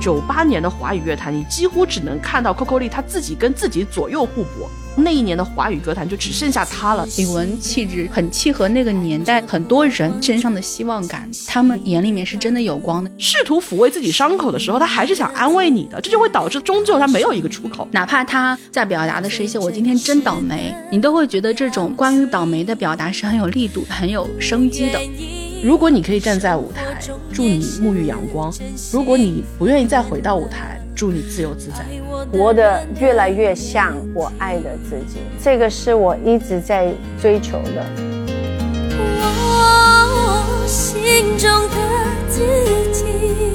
98年的华语乐坛，你几乎只能看到 Coco Lee 他自己跟自己左右互搏，那一年的华语歌坛就只剩下他了。 李玟气质很契合那个年代很多人身上的希望感，他们眼里面是真的有光的。 试图抚慰自己伤口的时候，他还是想安慰你的，这就会导致终究他没有一个出口。 哪怕他在表达的是一些我今天真倒霉，你都会觉得这种关于倒霉的表达是很有力度很有生机的。 如果你可以站在舞台，祝你沐浴阳光；如果你不愿意再回到舞台，祝你自由自在。 活得越来越像我爱的自己，这个是我一直在追求的。 我心中的自己，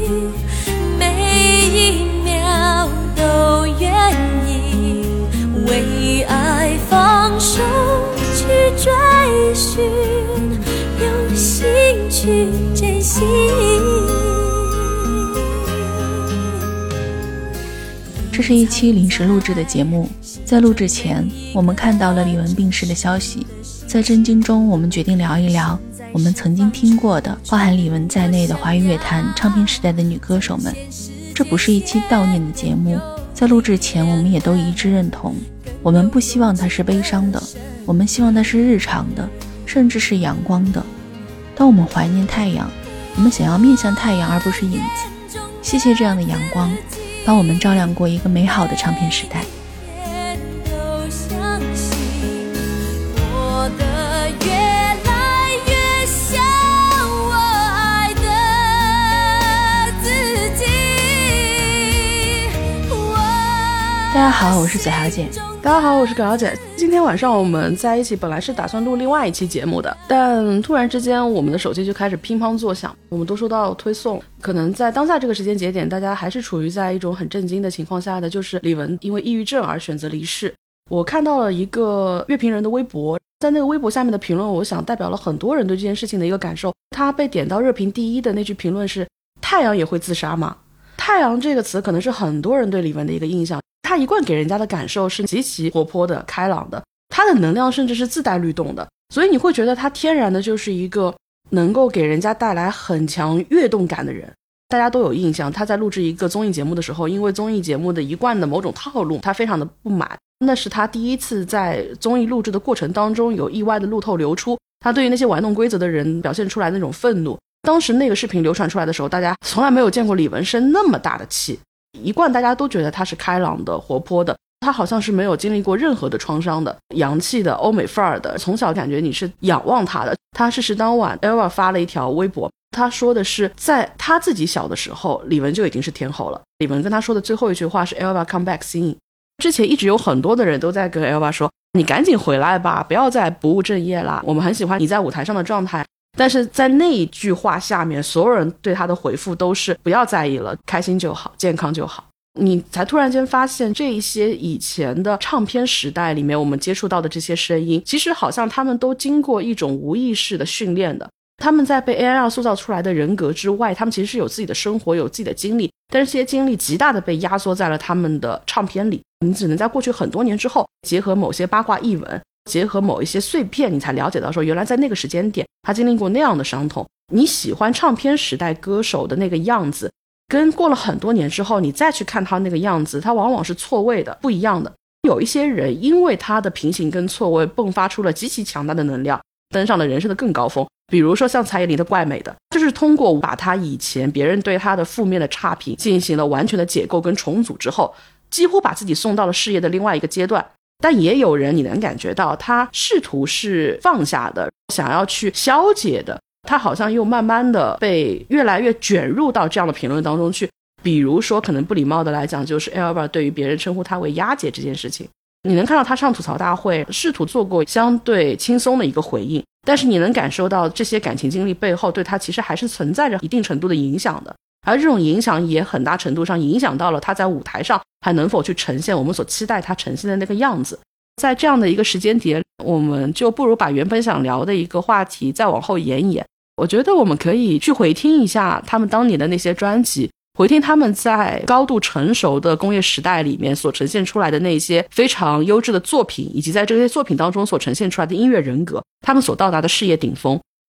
每一秒都愿意为爱放手去追寻，用心去珍惜。 这是一期临时录制的节目，在录制前我们看到了李玟病逝的消息，在震惊中我们决定聊一聊我们曾经听过的包含李玟在内的华语乐坛唱片时代的女歌手们。这不是一期悼念的节目，在录制前我们也都一致认同，我们不希望它是悲伤的，我们希望它是日常的，甚至是阳光的。当我们怀念太阳，我们想要面向太阳而不是影子。谢谢这样的阳光，帮我们照亮过一个美好的唱片时代。大家好，我是左小姐。 大家好，我是葛小姐。今天晚上我们在一起本来是打算录另外一期节目的，但突然之间我们的手机就开始乒乓作响，我们都收到推送。可能在当下这个时间节点，大家还是处于在一种很震惊的情况下的，就是李玟因为抑郁症而选择离世。我看到了一个乐评人的微博，在那个微博下面的评论，我想代表了很多人对这件事情的一个感受。他被点到热评第一的那句评论是：太阳也会自杀吗？太阳这个词可能是很多人对李玟的一个印象，他一贯给人家的感受是极其活泼的、开朗的，他的能量甚至是自带律动的，所以你会觉得他天然的就是一个能够给人家带来很强跃动感的人。大家都有印象，他在录制一个综艺节目的时候，因为综艺节目的一贯的某种套路，他非常的不满。那是他第一次在综艺录制的过程当中有意外的路透流出，他对于那些玩弄规则的人表现出来的那种愤怒。当时那个视频流传出来的时候，大家从来没有见过李玟生那么大的气。一贯大家都觉得他是开朗的、活泼的，他好像是没有经历过任何的创伤的，洋气的、欧美范儿的，从小感觉你是仰望他的。他逝世当晚 Elva 发了一条微博，他说的是在他自己小的时候，李玟就已经是天后了。李玟跟他说的最后一句话是 Elva come back singing。 之前一直有很多的人都在跟 Elva 说，你赶紧回来吧，不要再不务正业啦，我们很喜欢你在舞台上的状态。但是在那一句话下面，所有人对他的回复都是不要在意了，开心就好，健康就好。你才突然间发现，这一些以前的唱片时代里面我们接触到的这些声音，其实好像他们都经过一种无意识的训练的。他们在被 AI 塑造出来的人格之外，他们其实是有自己的生活，有自己的经历，但是这些经历极大的被压缩在了他们的唱片里。你只能在过去很多年之后，结合某些八卦译文，结合某一些碎片，你才了解到说，原来在那个时间点他经历过那样的伤痛。你喜欢唱片时代歌手的那个样子，跟过了很多年之后你再去看他那个样子，他往往是错位的，不一样的。有一些人因为他的平行跟错位迸发出了极其强大的能量，登上了人生的更高峰。比如说像蔡依林的怪美的，就是通过把他以前别人对他的负面的差评进行了完全的解构跟重组之后，几乎把自己送到了事业的另外一个阶段。但也有人你能感觉到他试图是放下的，想要去消解的，他好像又慢慢的被越来越卷入到这样的评论当中去。比如说可能不礼貌的来讲，就是 Elva 对于别人称呼他为丫姐这件事情，你能看到他上吐槽大会试图做过相对轻松的一个回应，但是你能感受到这些感情经历背后对他其实还是存在着一定程度的影响的，而这种影响也很大程度上影响到了他在舞台上还能否去呈现我们所期待他呈现的那个样子。在这样的一个时间点，我们就不如把原本想聊的一个话题再往后延一延。我觉得我们可以去回听一下他们当年的那些专辑，回听他们在高度成熟的工业时代里面所呈现出来的那些非常优质的作品，以及在这些作品当中所呈现出来的音乐人格，他们所到达的事业顶峰。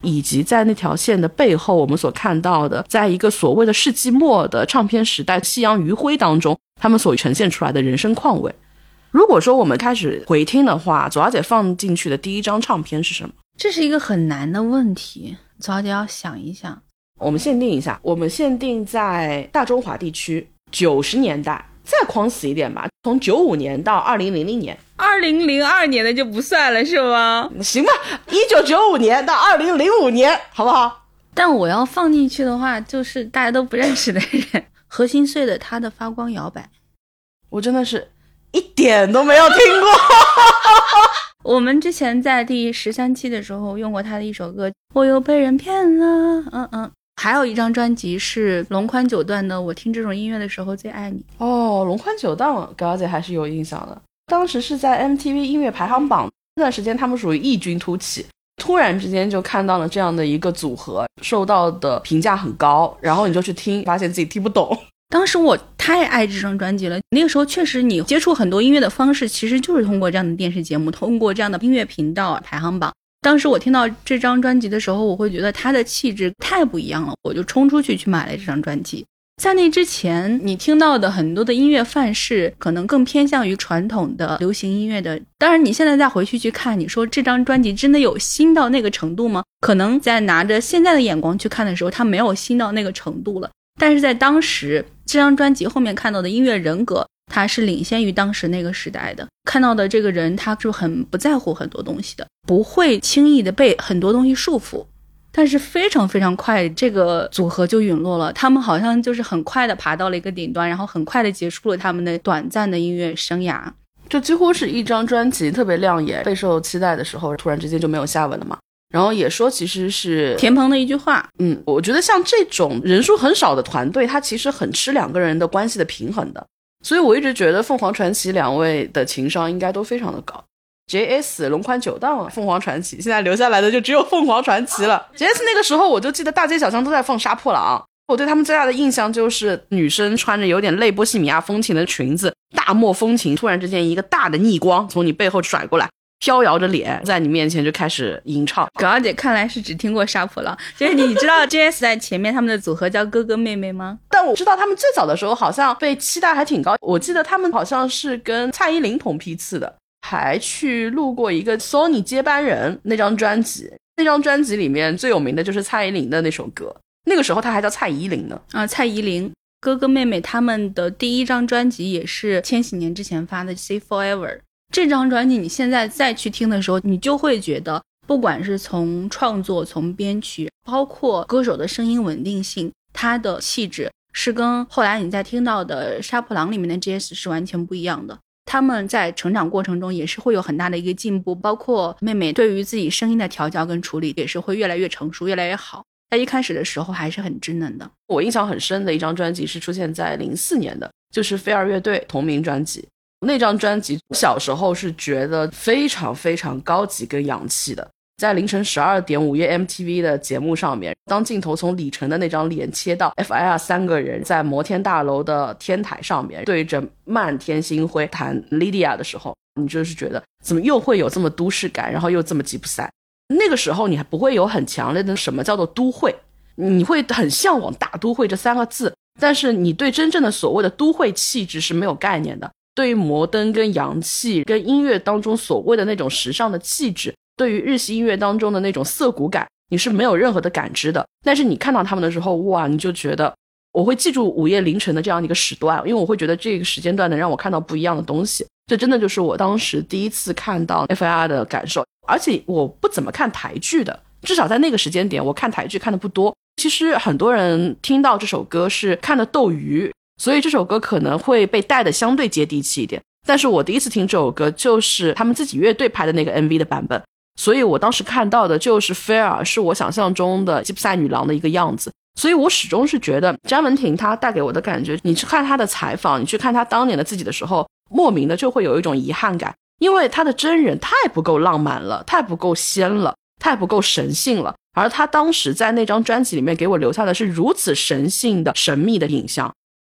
以及在那条线的背后我们所看到的，在一个所谓的世纪末的唱片时代夕阳余晖当中他们所呈现出来的人生况味。如果说我们开始回听的话，左小姐放进去的第一张唱片是什么？ 这是一个很难的问题，左小姐要想一想。 我们限定一下，我们限定在大中华地区90年代，再框死一点吧，从95年到2000年。 2002年的就不算了是吗？ 行吧，1995年到2005年，好不好？ 但我要放进去的话，就是大家都不认识的人。何心碎的《他的发光摇摆》， 我真的是一点都没有听过。 我们之前在第13期的时候用过他的一首歌《我又被人骗了》。还有一张专辑是龙宽九段的《我听这种音乐的时候最爱你》。 哦，龙宽九段高姐还是有印象的，当时是在 MTV 音乐排行榜那段时间，他们属于异军突起，突然之间就看到了这样的一个组合，受到的评价很高，然后你就去听，发现自己听不懂。 当时我太爱这张专辑了，那个时候确实你接触很多音乐的方式其实就是通过这样的电视节目，通过这样的音乐频道排行榜。当时我听到这张专辑的时候，我会觉得它的气质太不一样了，我就冲出去买了这张专辑。在那之前你听到的很多的音乐范式可能更偏向于传统的流行音乐的，当然你现在再回去看，你说这张专辑真的有新到那个程度吗？可能在拿着现在的眼光去看的时候，它没有新到那个程度了，但是在当时这张专辑后面看到的音乐人格，他是领先于当时那个时代的，看到的这个人他就很不在乎很多东西的，不会轻易的被很多东西束缚。但是非常非常快这个组合就陨落了，他们好像就是很快的爬到了一个顶端，然后很快的结束了他们的短暂的音乐生涯， 就几乎是一张专辑特别亮眼备受期待的时候，突然之间就没有下文了嘛。然后也说其实是田鹏的一句话， 我觉得像这种人数很少的团队，他其实很吃两个人的关系的平衡的，所以我一直觉得凤凰传奇两位的情商应该都非常的高。JS 龙宽九段凤凰传奇，现在留下来的就只有凤凰传奇了。JS 那个时候我就记得大街小巷都在放杀破狼，我对他们最大的印象就是女生穿着有点类波西米亚风情的裙子，大漠风情，突然之间一个大的逆光从你背后甩过来，飘摇着脸在你面前就开始吟唱。 葛小姐看来是只听过杀破狼，就是你知道 JS 在前面他们的组合叫哥哥妹妹吗？ 但我知道他们最早的时候好像被期待还挺高，我记得他们好像是跟蔡依林同批次的，还去录过一个 Sony 接班人那张专辑，那张专辑里面最有名的就是蔡依林的那首歌，那个时候她还叫蔡依林呢。 蔡依林哥哥妹妹他们的第一张专辑也是千禧年之前发的 Say Forever， 这张专辑你现在再去听的时候，你就会觉得不管是从创作从编曲包括歌手的声音稳定性，他的气质是跟后来你在听到的杀破狼里面的 JS 是完全不一样的。他们在成长过程中也是会有很大的一个进步，包括妹妹对于自己声音的调教跟处理也是会越来越成熟越来越好，在一开始的时候还是很稚嫩的。 我印象很深的一张专辑是出现在04年的，就是飞儿乐队同名专辑。那张专辑小时候是觉得非常非常高级跟洋气的，在凌晨12点午夜 MTV 的节目上面，当镜头从李晨的那张脸切到 FIR 三个人在摩天大楼的天台上面对着漫天星辉弹 Lydia 的时候，你就是觉得怎么又会有这么都市感，然后又这么吉普赛。那个时候你还不会有很强烈的什么叫做都会，你会很向往大都会这三个字，但是你对真正的所谓的都会气质是没有概念的，对于摩登跟洋气跟音乐当中所谓的那种时尚的气质，对于日系音乐当中的那种涩谷感，你是没有任何的感知的。但是你看到他们的时候，哇，你就觉得我会记住午夜凌晨的这样的一个时段，因为我会觉得这个时间段能让我看到不一样的东西。这真的就是我当时第一次看到 FIR 的感受。而且我不怎么看台剧的，至少在那个时间点我看台剧看的不多。其实很多人听到这首歌是看的斗鱼，所以这首歌可能会被带的相对接地气一点。但是我第一次听这首歌就是他们自己乐队拍的那个 MV 的版本，所以我当时看到的就是菲尔是我想象中的吉普赛女郎的一个样子。所以我始终是觉得詹雯婷她带给我的感觉，你去看她的采访，你去看她当年的自己的时候，莫名的就会有一种遗憾感，因为她的真人太不够浪漫了，太不够仙了，太不够神性了，而她当时在那张专辑里面给我留下的是如此神性的神秘的影像。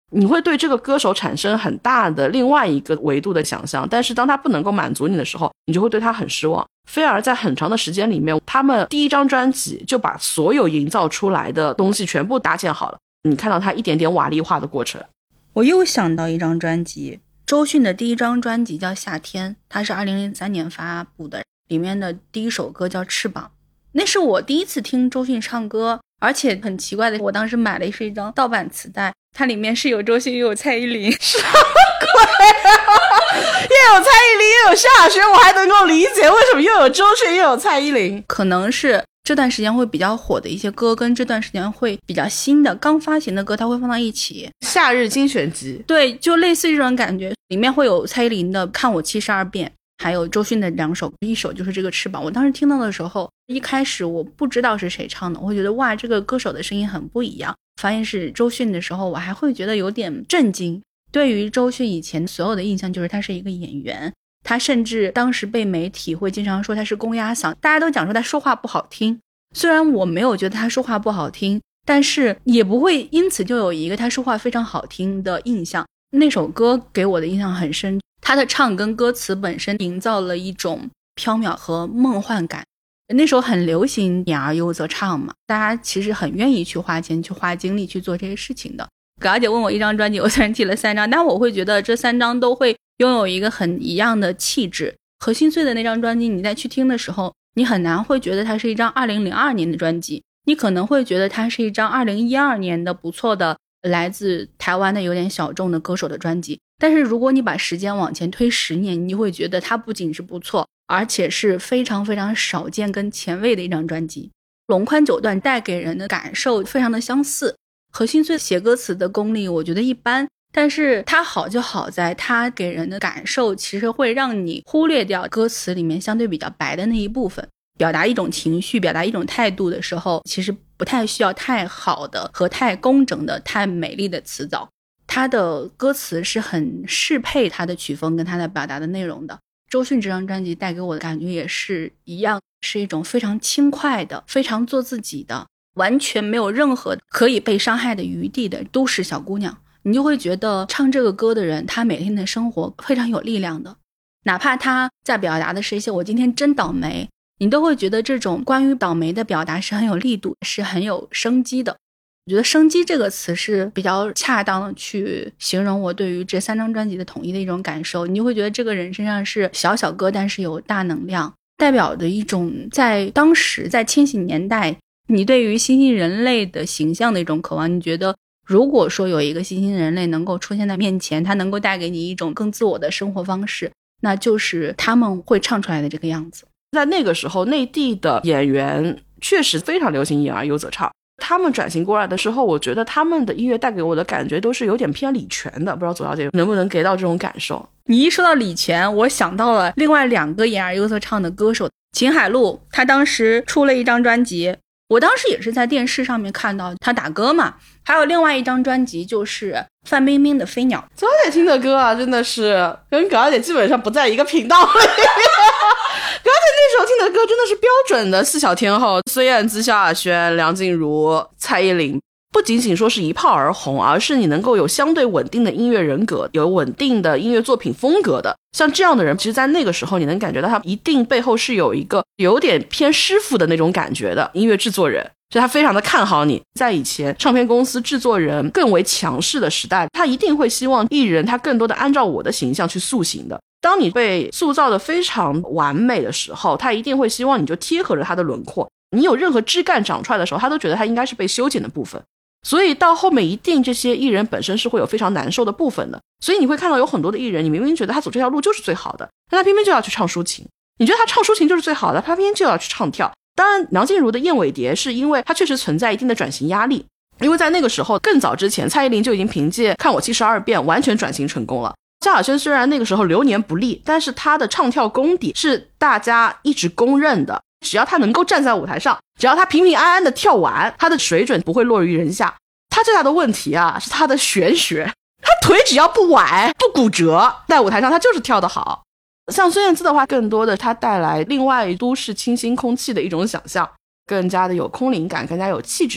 你会对这个歌手产生很大的另外一个维度的想象，但是当他不能够满足你的时候，你就会对他很失望。菲儿在很长的时间里面，他们第一张专辑就把所有营造出来的东西全部搭建好了，你看到他一点点瓦砾化的过程。 我又想到一张专辑，周迅的第一张专辑叫《夏天》，它是2003年发布的，里面的第一首歌叫《翅膀》，那是我第一次听周迅唱歌，而且很奇怪的，我当时买的是一张盗版磁带，它里面是有周迅又有蔡依林。 什么鬼啊？又有蔡依林又有萧亚轩，我还能够理解为什么又有周迅又有蔡依林。 可能是这段时间会比较火的一些歌跟这段时间会比较新的刚发行的歌它会放到一起， 夏日精选集。 对，就类似于这种感觉，里面会有蔡依林的《看我72遍》，还有周迅的2首，一首就是这个翅膀。我当时听到的时候，一开始我不知道是谁唱的，我会觉得哇，这个歌手的声音很不一样。发现是周迅的时候，我还会觉得有点震惊。对于周迅以前所有的印象就是她是一个演员，她甚至当时被媒体会经常说她是公鸭嗓，大家都讲说她说话不好听。虽然我没有觉得她说话不好听，但是也不会因此就有一个她说话非常好听的印象。那首歌给我的印象很深，她的唱跟歌词本身营造了一种缥缈和梦幻感。那时候很流行演而优则唱嘛，大家其实很愿意去花钱去花精力去做这些事情的。葛小姐问我一张专辑，我虽然提了3张，但我会觉得这3张都会拥有一个很一样的气质。何心碎的那张专辑你再去听的时候，你很难会觉得它是一张2002年的专辑，你可能会觉得它是一张2012年的不错的来自台湾的有点小众的歌手的专辑。但是如果你把时间往前推10年，你会觉得它不仅是不错，而且是非常非常少见跟前卫的一张专辑。龙宽九段带给人的感受非常的相似。何心碎写歌词的功力我觉得一般，但是它好就好在它给人的感受其实会让你忽略掉歌词里面相对比较白的那一部分。表达一种情绪表达一种态度的时候，其实不太需要太好的和太工整的太美丽的词藻，它的歌词是很适配它的曲风跟它的表达的内容的。周迅这张专辑带给我的感觉也是一样，是一种非常轻快的非常做自己的完全没有任何可以被伤害的余地的都市小姑娘。你就会觉得唱这个歌的人他每天的生活非常有力量的，哪怕他在表达的是一些我今天真倒霉，你都会觉得这种关于倒霉的表达是很有力度是很有生机的。我觉得生机这个词是比较恰当的去形容我对于这3张专辑的统一的一种感受。你就会觉得这个人身上是小小歌但是有大能量，代表的一种在当时在千禧年代你对于新兴人类的形象的一种渴望。你觉得如果说有一个新兴人类能够出现在面前，他能够带给你一种更自我的生活方式，那就是他们会唱出来的这个样子。 在那个时候内地的演员确实非常流行演而优则唱，他们转型过来的时候，我觉得他们的音乐带给我的感觉都是有点偏李泉的，不知道左小姐能不能给到这种感受。 你一说到李泉，我想到了另外2个演而优则唱的歌手，秦海璐，他当时出了一张专辑，我当时也是在电视上面看到他打歌嘛。还有另外一张专辑就是范冰冰的《飞鸟》。 左小姐听的歌啊，真的是跟葛小姐基本上不在一个频道里葛小姐那时候听的歌真的是标准的4小天后，孙燕姿、萧亚轩、梁静茹、蔡依林。不仅仅说是一炮而红，而是你能够有相对稳定的音乐人格，有稳定的音乐作品风格的。像这样的人，其实在那个时候你能感觉到他一定背后是有一个有点偏师傅的那种感觉的音乐制作人，所以他非常的看好你。在以前唱片公司制作人更为强势的时代，他一定会希望艺人他更多的按照我的形象去塑形的。当你被塑造的非常完美的时候，他一定会希望你就贴合着他的轮廓，你有任何枝干长出来的时候，他都觉得他应该是被修剪的部分。所以到后面一定这些艺人本身是会有非常难受的部分的。所以你会看到有很多的艺人，你明明觉得他走这条路就是最好的，但他偏偏就要去唱抒情。你觉得他唱抒情就是最好的，他偏偏就要去唱跳。当然梁静茹的燕尾蝶是因为他确实存在一定的转型压力，因为在那个时候更早之前，蔡依林就已经凭借看我72遍完全转型成功了。萧亚轩虽然那个时候流年不利，但是他的唱跳功底是大家一直公认的，只要他能够站在舞台上，只要他平平安安的跳完，他的水准不会落于人下。他最大的问题啊是他的玄学，他腿只要不崴不骨折，在舞台上他就是跳得好。像孙燕姿的话，更多的他带来另外都市清新空气的一种想象，更加的有空灵感，更加有气质感。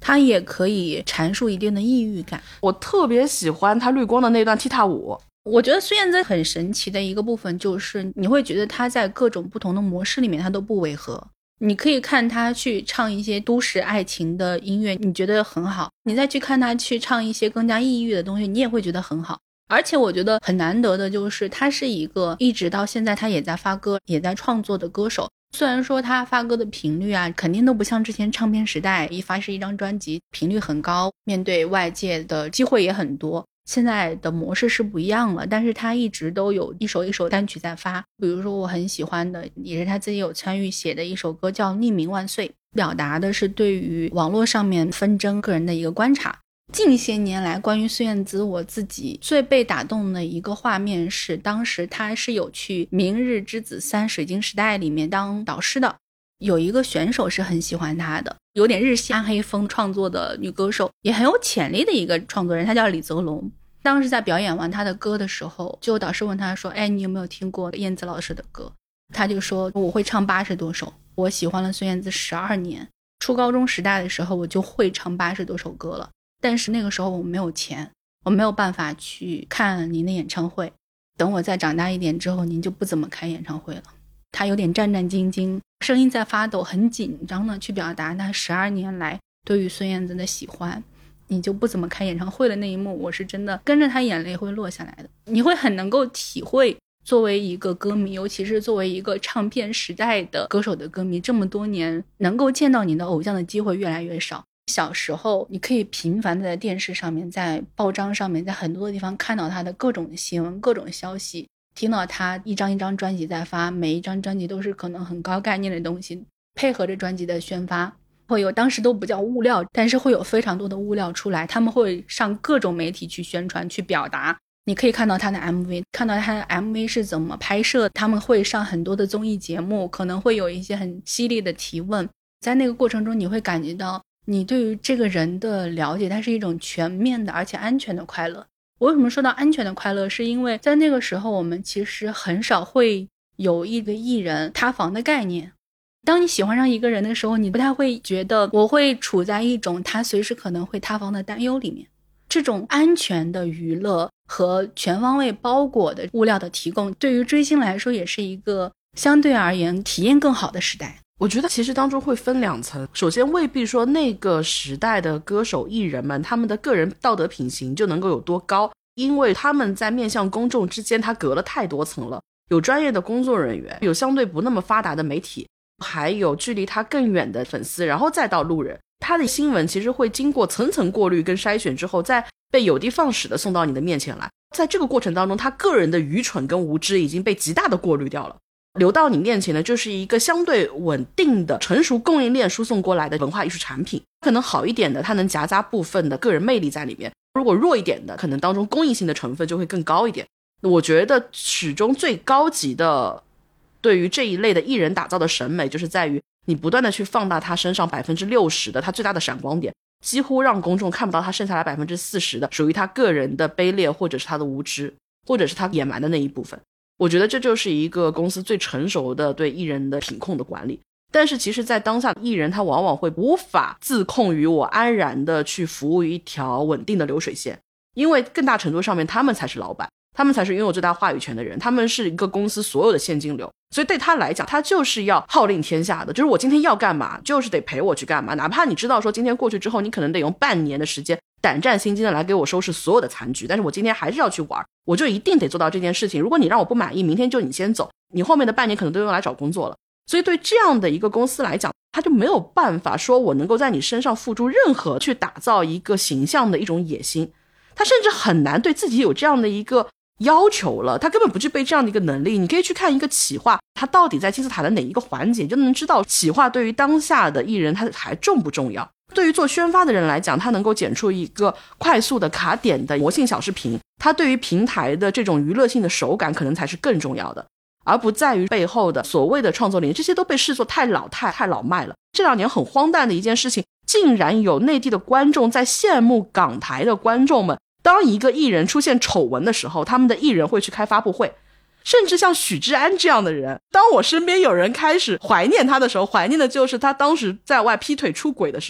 它也可以阐述一定的抑郁感。 我特别喜欢他绿光的那段踢踏舞。 我觉得孙燕姿很神奇的一个部分就是你会觉得她在各种不同的模式里面她都不违和。你可以看她去唱一些都市爱情的音乐，你觉得很好，你再去看她去唱一些更加抑郁的东西，你也会觉得很好。而且我觉得很难得的就是她是一个一直到现在她也在发歌也在创作的歌手。虽然说她发歌的频率啊肯定都不像之前唱片时代一发是一张专辑频率很高，面对外界的机会也很多，现在的模式是不一样了，但是他一直都有一首一首单曲在发。比如说我很喜欢的也是他自己有参与写的一首歌叫匿名万岁，表达的是对于网络上面纷争个人的一个观察。近些年来关于孙燕姿我自己最被打动的一个画面是当时他是有去明日之子3水晶时代里面当导师的，有一个选手是很喜欢他的，有点日系暗黑风创作的女歌手，也很有潜力的一个创作人，她叫李泽龙。当时在表演完她的歌的时候，就导师问她说，你有没有听过燕姿老师的歌？她就说我会唱80多首，我喜欢了孙燕姿12年，初高中时代的时候我就会唱80多首歌了，但是那个时候我没有钱，我没有办法去看您的演唱会，等我再长大一点之后您就不怎么开演唱会了。他有点战战兢兢，声音在发抖，很紧张的去表达他12年来对于孙燕姿的喜欢。你就不怎么开演唱会的那一幕，我是真的跟着他眼泪会落下来的。你会很能够体会作为一个歌迷，尤其是作为一个唱片时代的歌手的歌迷，这么多年能够见到你的偶像的机会越来越少。小时候你可以频繁的在电视上面在报章上面在很多的地方看到他的各种新闻各种消息，听到他一张一张专辑在发，每一张专辑都是可能很高概念的东西，配合着专辑的宣发，会有当时都不叫物料，但是会有非常多的物料出来，他们会上各种媒体去宣传去表达。你可以看到他的 MV， 看到他的 MV 是怎么拍摄，他们会上很多的综艺节目，可能会有一些很犀利的提问。在那个过程中你会感觉到你对于这个人的了解，它是一种全面的而且安全的快乐。我为什么说到安全的快乐，是因为在那个时候我们其实很少会有一个艺人塌房的概念。当你喜欢上一个人的时候，你不太会觉得我会处在一种他随时可能会塌房的担忧里面。这种安全的娱乐和全方位包裹的物料的提供，对于追星来说也是一个相对而言体验更好的时代。 我觉得其实当中会分2层，首先未必说那个时代的歌手艺人们他们的个人道德品行就能够有多高，因为他们在面向公众之间他隔了太多层了，有专业的工作人员，有相对不那么发达的媒体，还有距离他更远的粉丝，然后再到路人。他的新闻其实会经过层层过滤跟筛选之后，再被有的放矢的送到你的面前来。在这个过程当中，他个人的愚蠢跟无知已经被极大的过滤掉了，流到你面前的就是一个相对稳定的成熟供应链输送过来的文化艺术产品。可能好一点的它能夹杂部分的个人魅力在里面，如果弱一点的可能当中公益性的成分就会更高一点。我觉得始终最高级的对于这一类的艺人打造的审美，就是在于你不断的去放大他身上 60% 的他最大的闪光点，几乎让公众看不到他剩下来 40% 的属于他个人的卑劣，或者是他的无知，或者是他野蛮的那一部分。我觉得这就是一个公司最成熟的对艺人的品控的管理。但是其实在当下艺人他往往会无法自控于我安然的去服务于一条稳定的流水线，因为更大程度上面他们才是老板，他们才是拥有最大话语权的人，他们是一个公司所有的现金流，所以对他来讲他就是要号令天下的，就是我今天要干嘛就是得陪我去干嘛，哪怕你知道说今天过去之后你可能得用半年的时间胆战心惊的来给我收拾所有的残局，但是我今天还是要去玩，我就一定得做到这件事情。如果你让我不满意，明天就你先走，你后面的半年可能都用来找工作了。所以对这样的一个公司来讲，他就没有办法说我能够在你身上付诸任何去打造一个形象的一种野心，他甚至很难对自己有这样的一个要求了，他根本不具备这样的一个能力。你可以去看一个企划，他到底在金字塔的哪一个环节，就能知道企划对于当下的艺人他还重不重要。对于做宣发的人来讲，他能够剪出一个快速的卡点的魔性小视频，他对于平台的这种娱乐性的手感可能才是更重要的，而不在于背后的所谓的创作力，这些都被视作太老太老迈了。这2年很荒诞的一件事情，竟然有内地的观众在羡慕港台的观众们，当一个艺人出现丑闻的时候，他们的艺人会去开发布会。甚至像许志安这样的人，当我身边有人开始怀念他的时候，怀念的就是他当时在外劈腿出轨的时候，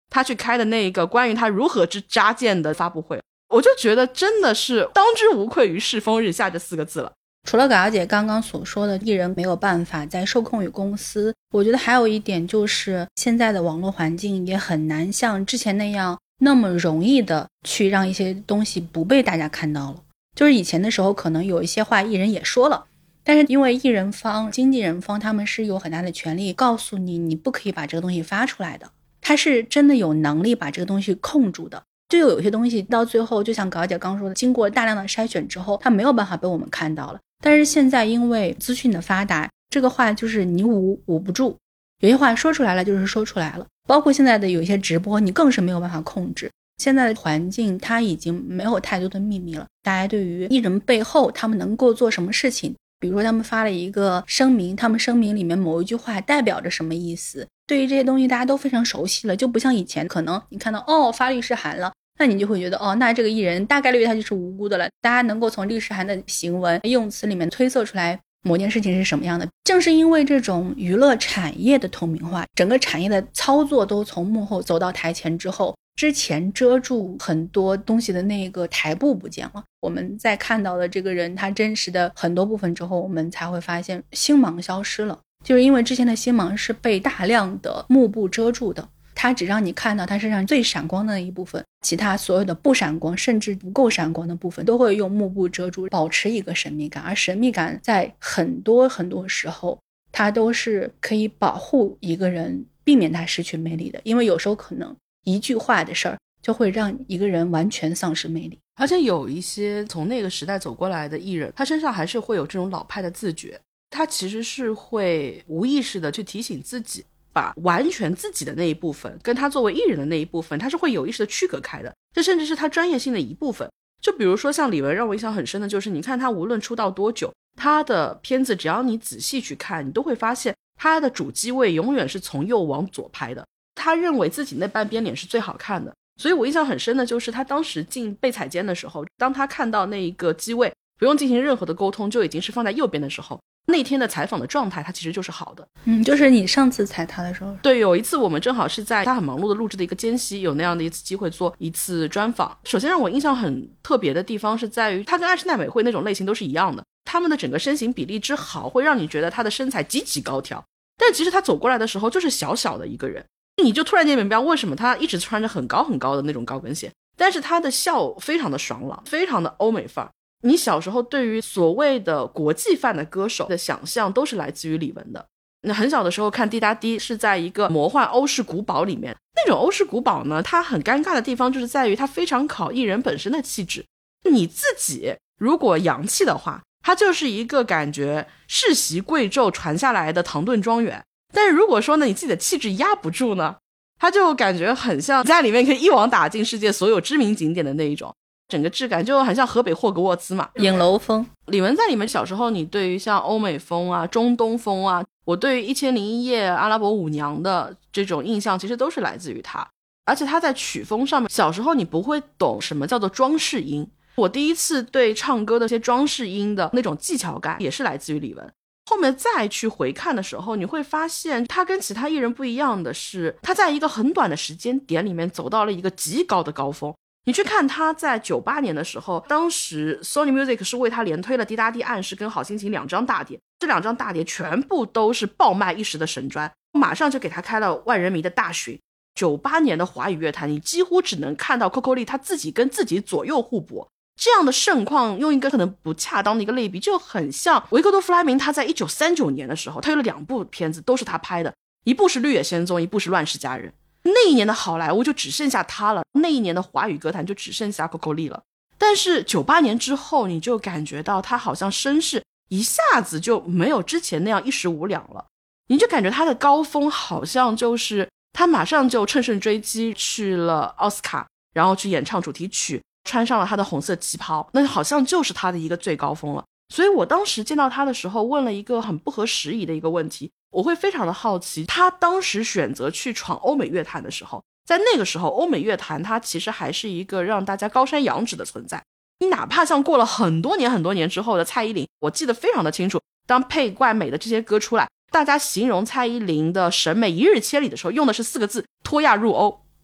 他去开的那一个关于他如何之扎剑的发布会，我就觉得真的是当之无愧于世风日下这4个字了。 除了稿姐刚刚所说的艺人没有办法再受控于公司，我觉得还有一点就是现在的网络环境也很难像之前那样那么容易的去让一些东西不被大家看到了。就是以前的时候可能有一些话艺人也说了，但是因为艺人方经纪人方他们是有很大的权利告诉你你不可以把这个东西发出来的，他是真的有能力把这个东西控住的。就有些东西到最后就像稿姐刚说的，经过大量的筛选之后它没有办法被我们看到了。但是现在因为资讯的发达，这个话就是你捂不住，有些话说出来了就是说出来了。包括现在的有一些直播你更是没有办法控制，现在的环境它已经没有太多的秘密了，大家对于艺人背后他们能够做什么事情，比如说他们发了一个声明，他们声明里面某一句话代表着什么意思，对于这些东西大家都非常熟悉了，就不像以前可能你看到发律师函了，那你就会觉得那这个艺人大概率他就是无辜的了，大家能够从律师函的行文用词里面推测出来某件事情是什么样的。正是因为这种娱乐产业的透明化，整个产业的操作都从幕后走到台前之后，之前遮住很多东西的那个台布不见了，我们在看到的这个人他真实的很多部分之后，我们才会发现星芒消失了。就是因为之前的星芒是被大量的幕布遮住的，它只让你看到它身上最闪光的那一部分，其他所有的不闪光甚至不够闪光的部分都会用幕布遮住，保持一个神秘感。而神秘感在很多时候它都是可以保护一个人避免他失去魅力的，因为有时候可能一句话的事儿就会让一个人完全丧失魅力。 而且有一些从那个时代走过来的艺人，他身上还是会有这种老派的自觉，他其实是会无意识的去提醒自己，把完全自己的那一部分跟他作为艺人的那一部分他是会有意识的区隔开的，这甚至是他专业性的一部分。就比如说像李玟，让我印象很深的就是你看他无论出道多久，他的片子只要你仔细去看，你都会发现他的主机位永远是从右往左拍的，他认为自己那半边脸是最好看的。所以我印象很深的就是他当时进备采间的时候，当他看到那一个机位不用进行任何的沟通就已经是放在右边的时候，那天的采访的状态他其实就是好的。 就是你上次采他的时候， 对，有一次我们正好是在他很忙碌的录制的一个间隙，有那样的一次机会做一次专访。首先让我印象很特别的地方是在于他跟安室奈美惠那种类型都是一样的，他们的整个身形比例之好会让你觉得他的身材极其高挑，但其实他走过来的时候就是小小的一个人，你就突然间明白为什么他一直穿着很高很高的那种高跟鞋，但是他的笑非常的爽朗，非常的欧美范儿。你小时候对于所谓的国际范的歌手的想象都是来自于李玟的。那很小的时候看滴答滴是在一个魔幻欧式古堡里面，那种欧式古堡呢，它很尴尬的地方就是在于它非常考艺人本身的气质。你自己如果洋气的话，它就是一个感觉世袭贵胄传下来的唐顿庄园，但是如果说呢你自己的气质压不住呢，它就感觉很像在里面可以一网打尽世界所有知名景点的那一种，整个质感就很像河北霍格沃兹嘛， 影楼风。 李玟在里面小时候，你对于像欧美风啊、中东风啊，我对于1001夜、阿拉伯舞娘的这种印象其实都是来自于她。而且她在曲风上面，小时候你不会懂什么叫做装饰音，我第一次对唱歌的一些装饰音的那种技巧感也是来自于李玟。后面再去回看的时候，你会发现他跟其他艺人不一样的是，他在一个很短的时间点里面走到了一个极高的高峰。你去看他在98年的时候，当时 Sony Music 是为他连推了滴答滴暗示跟好心情2张大碟，这2张大碟全部都是爆卖一时的神专，马上就给他开了万人迷的大巡。98年的华语乐坛，你几乎只能看到 Coco Lee 他自己跟自己左右互搏，这样的盛况用一个可能不恰当的一个类比，就很像维克多·弗莱明他在1939年的时候，他有了2部片子都是他拍的，一部是《绿野仙踪》，一部是《乱世佳人》。那一年的好莱坞就只剩下他了，那一年的华语歌坛就只剩下 Coco Lee 了。但是98年之后，你就感觉到他好像声势一下子就没有之前那样一时无两了，你就感觉他的高峰好像就是他马上就乘胜追击去了奥斯卡，然后去演唱主题曲，穿上了他的红色旗袍，那好像就是他的一个最高峰了。所以我当时见到他的时候问了一个很不合时宜的一个问题，我会非常的好奇，他当时选择去闯欧美乐坛的时候，在那个时候欧美乐坛它其实还是一个让大家高山仰止的存在。你哪怕像过了很多年之后的蔡依林，我记得非常的清楚，当配怪美的这些歌出来，大家形容蔡依林的审美一日千里的时候用的是4个字，脱亚入欧。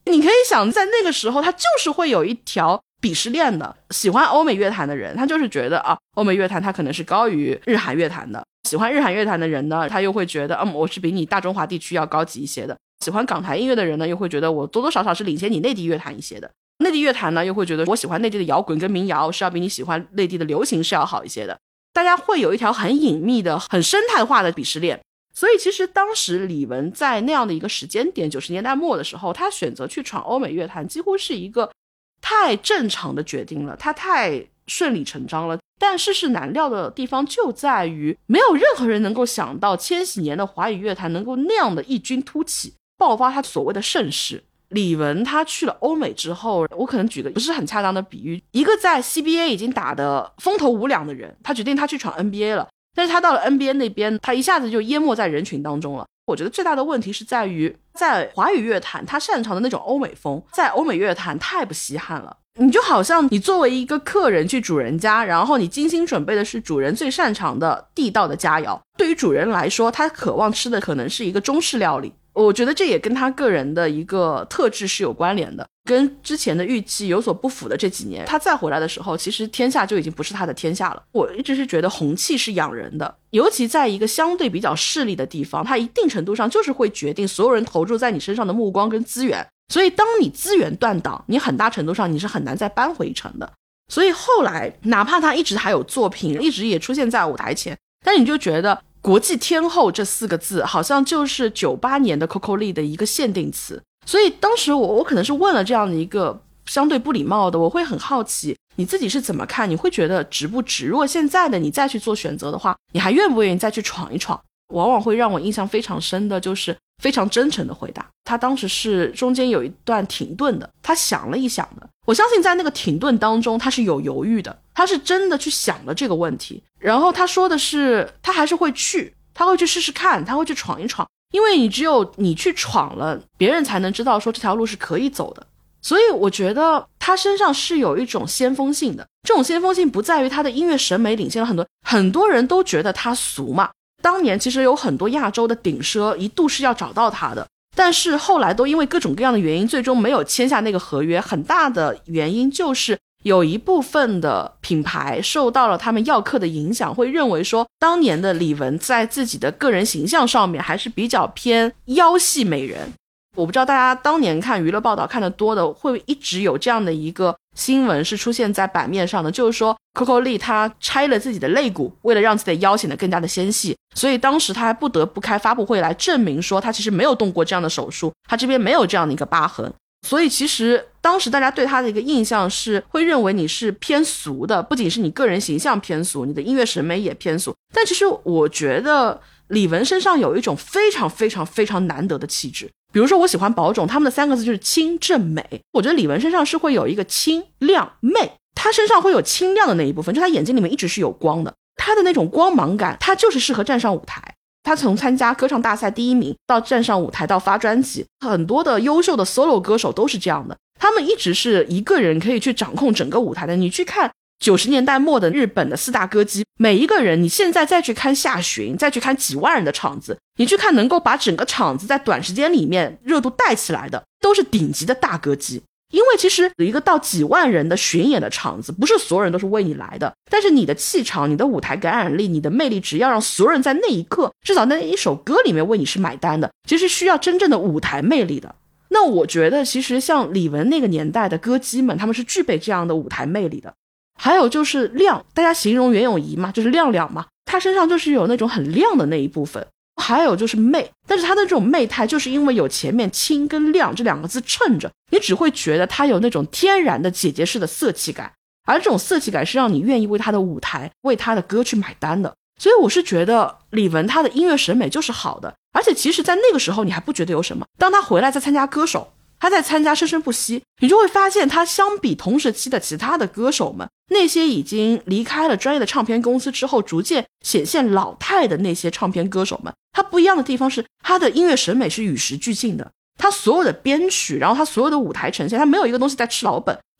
你可以想在那个时候他就是会有一条鄙视链的，喜欢欧美乐坛的人他就是觉得啊，欧美乐坛他可能是高于日韩乐坛的，喜欢日韩乐坛的人呢他又会觉得我是比你大中华地区要高级一些的，喜欢港台音乐的人呢又会觉得我多多少少是领先你内地乐坛一些的，内地乐坛呢又会觉得我喜欢内地的摇滚跟民谣是要比你喜欢内地的流行是要好一些的，大家会有一条很隐秘的很生态化的鄙视链。所以其实当时李玟在那样的一个时间点90年代末的时候，他选择去闯欧美乐坛几乎是一个太正常的决定了，他太顺理成章了。但世事难料的地方就在于没有任何人能够想到千禧年的华语乐坛能够那样的异军突起，爆发他所谓的盛世。李玟他去了欧美之后，我可能举个不是很恰当的比喻，一个在 CBA 已经打得风头无两的人，他决定他去闯 NBA 了，但是他到了 NBA 那边他一下子就淹没在人群当中了。我觉得最大的问题是在于在华语乐坛他擅长的那种欧美风在欧美乐坛太不稀罕了，你就好像你作为一个客人去主人家，然后你精心准备的是主人最擅长的地道的佳肴，对于主人来说他渴望吃的可能是一个中式料理，我觉得这也跟他个人的一个特质是有关联的，跟之前的预期有所不符的这几年，他再回来的时候其实天下就已经不是他的天下了。我一直是觉得红气是养人的，尤其在一个相对比较势利的地方，它一定程度上就是会决定所有人投注在你身上的目光跟资源，所以当你资源断档，你很大程度上你是很难再扳回一城的。所以后来哪怕他一直还有作品，一直也出现在舞台前，但你就觉得国际天后这4个字好像就是98年的 Coco Lee 的一个限定词。所以当时我可能是问了这样的一个相对不礼貌的，我会很好奇你自己是怎么看，你会觉得值不值？如果现在的你再去做选择的话，你还愿不愿意再去闯一闯？往往会让我印象非常深的就是非常真诚的回答。他当时是中间有一段停顿的，他想了一想的，我相信在那个停顿当中他是有犹豫的，他是真的去想了这个问题，然后他说的是他还是会去，他会去试试看，他会去闯一闯，因为你只有你去闯了，别人才能知道说这条路是可以走的。所以我觉得他身上是有一种先锋性的，这种先锋性不在于他的音乐审美领先了很多，很多人都觉得他俗嘛，当年其实有很多亚洲的顶奢一度是要找到他的，但是后来都因为各种各样的原因最终没有签下那个合约，很大的原因就是有一部分的品牌受到了他们要客的影响，会认为说当年的李玟在自己的个人形象上面还是比较偏妖系美人。我不知道大家当年看娱乐报道看得多的，会一直有这样的一个新闻是出现在版面上的，就是说 Coco Lee 他拆了自己的肋骨，为了让自己的腰显得更加的纤细，所以当时他还不得不开发布会来证明说他其实没有动过这样的手术，他这边没有这样的一个疤痕。所以其实当时大家对他的一个印象是会认为你是偏俗的，不仅是你个人形象偏俗，你的音乐审美也偏俗。但其实我觉得李玟身上有一种非常非常非常难得的气质，比如说我喜欢宝冢，他们的3个字就是清正美，我觉得李玟身上是会有一个清亮媚，他身上会有清亮的那一部分，就他眼睛里面一直是有光的，他的那种光芒感，他就是适合站上舞台。他从参加歌唱大赛第1名到站上舞台到发专辑，很多的优秀的 solo 歌手都是这样的，他们一直是一个人可以去掌控整个舞台的。你去看90年代末的日本的4大歌姬，每一个人你现在再去看下旬，再去看几万人的场子，你去看能够把整个场子在短时间里面热度带起来的，都是顶级的大歌姬。因为其实一个到几万人的巡演的场子，不是所有人都是为你来的，但是你的气场、你的舞台感染力、你的魅力，只要让所有人在那一刻，至少那一首歌里面为你是买单的，其实需要真正的舞台魅力的。那我觉得其实像李玟那个年代的歌姬们，他们是具备这样的舞台魅力的。还有就是亮，大家形容袁咏仪嘛，就是亮亮嘛，她身上就是有那种很亮的那一部分。还有就是媚，但是她的这种媚态就是因为有前面清跟亮这2个字衬着，你只会觉得她有那种天然的姐姐式的色气感，而这种色气感是让你愿意为她的舞台为她的歌去买单的。所以我是觉得李玟她的音乐审美就是好的，而且其实在那个时候你还不觉得有什么，当她回来再参加歌手，他在参加生生不息，你就会发现他相比同时期的其他的歌手们，那些已经离开了专业的唱片公司之后逐渐显现老态的那些唱片歌手们，他不一样的地方是他的音乐审美是与时俱进的，他所有的编曲，然后他所有的舞台呈现，他没有一个东西在吃老本，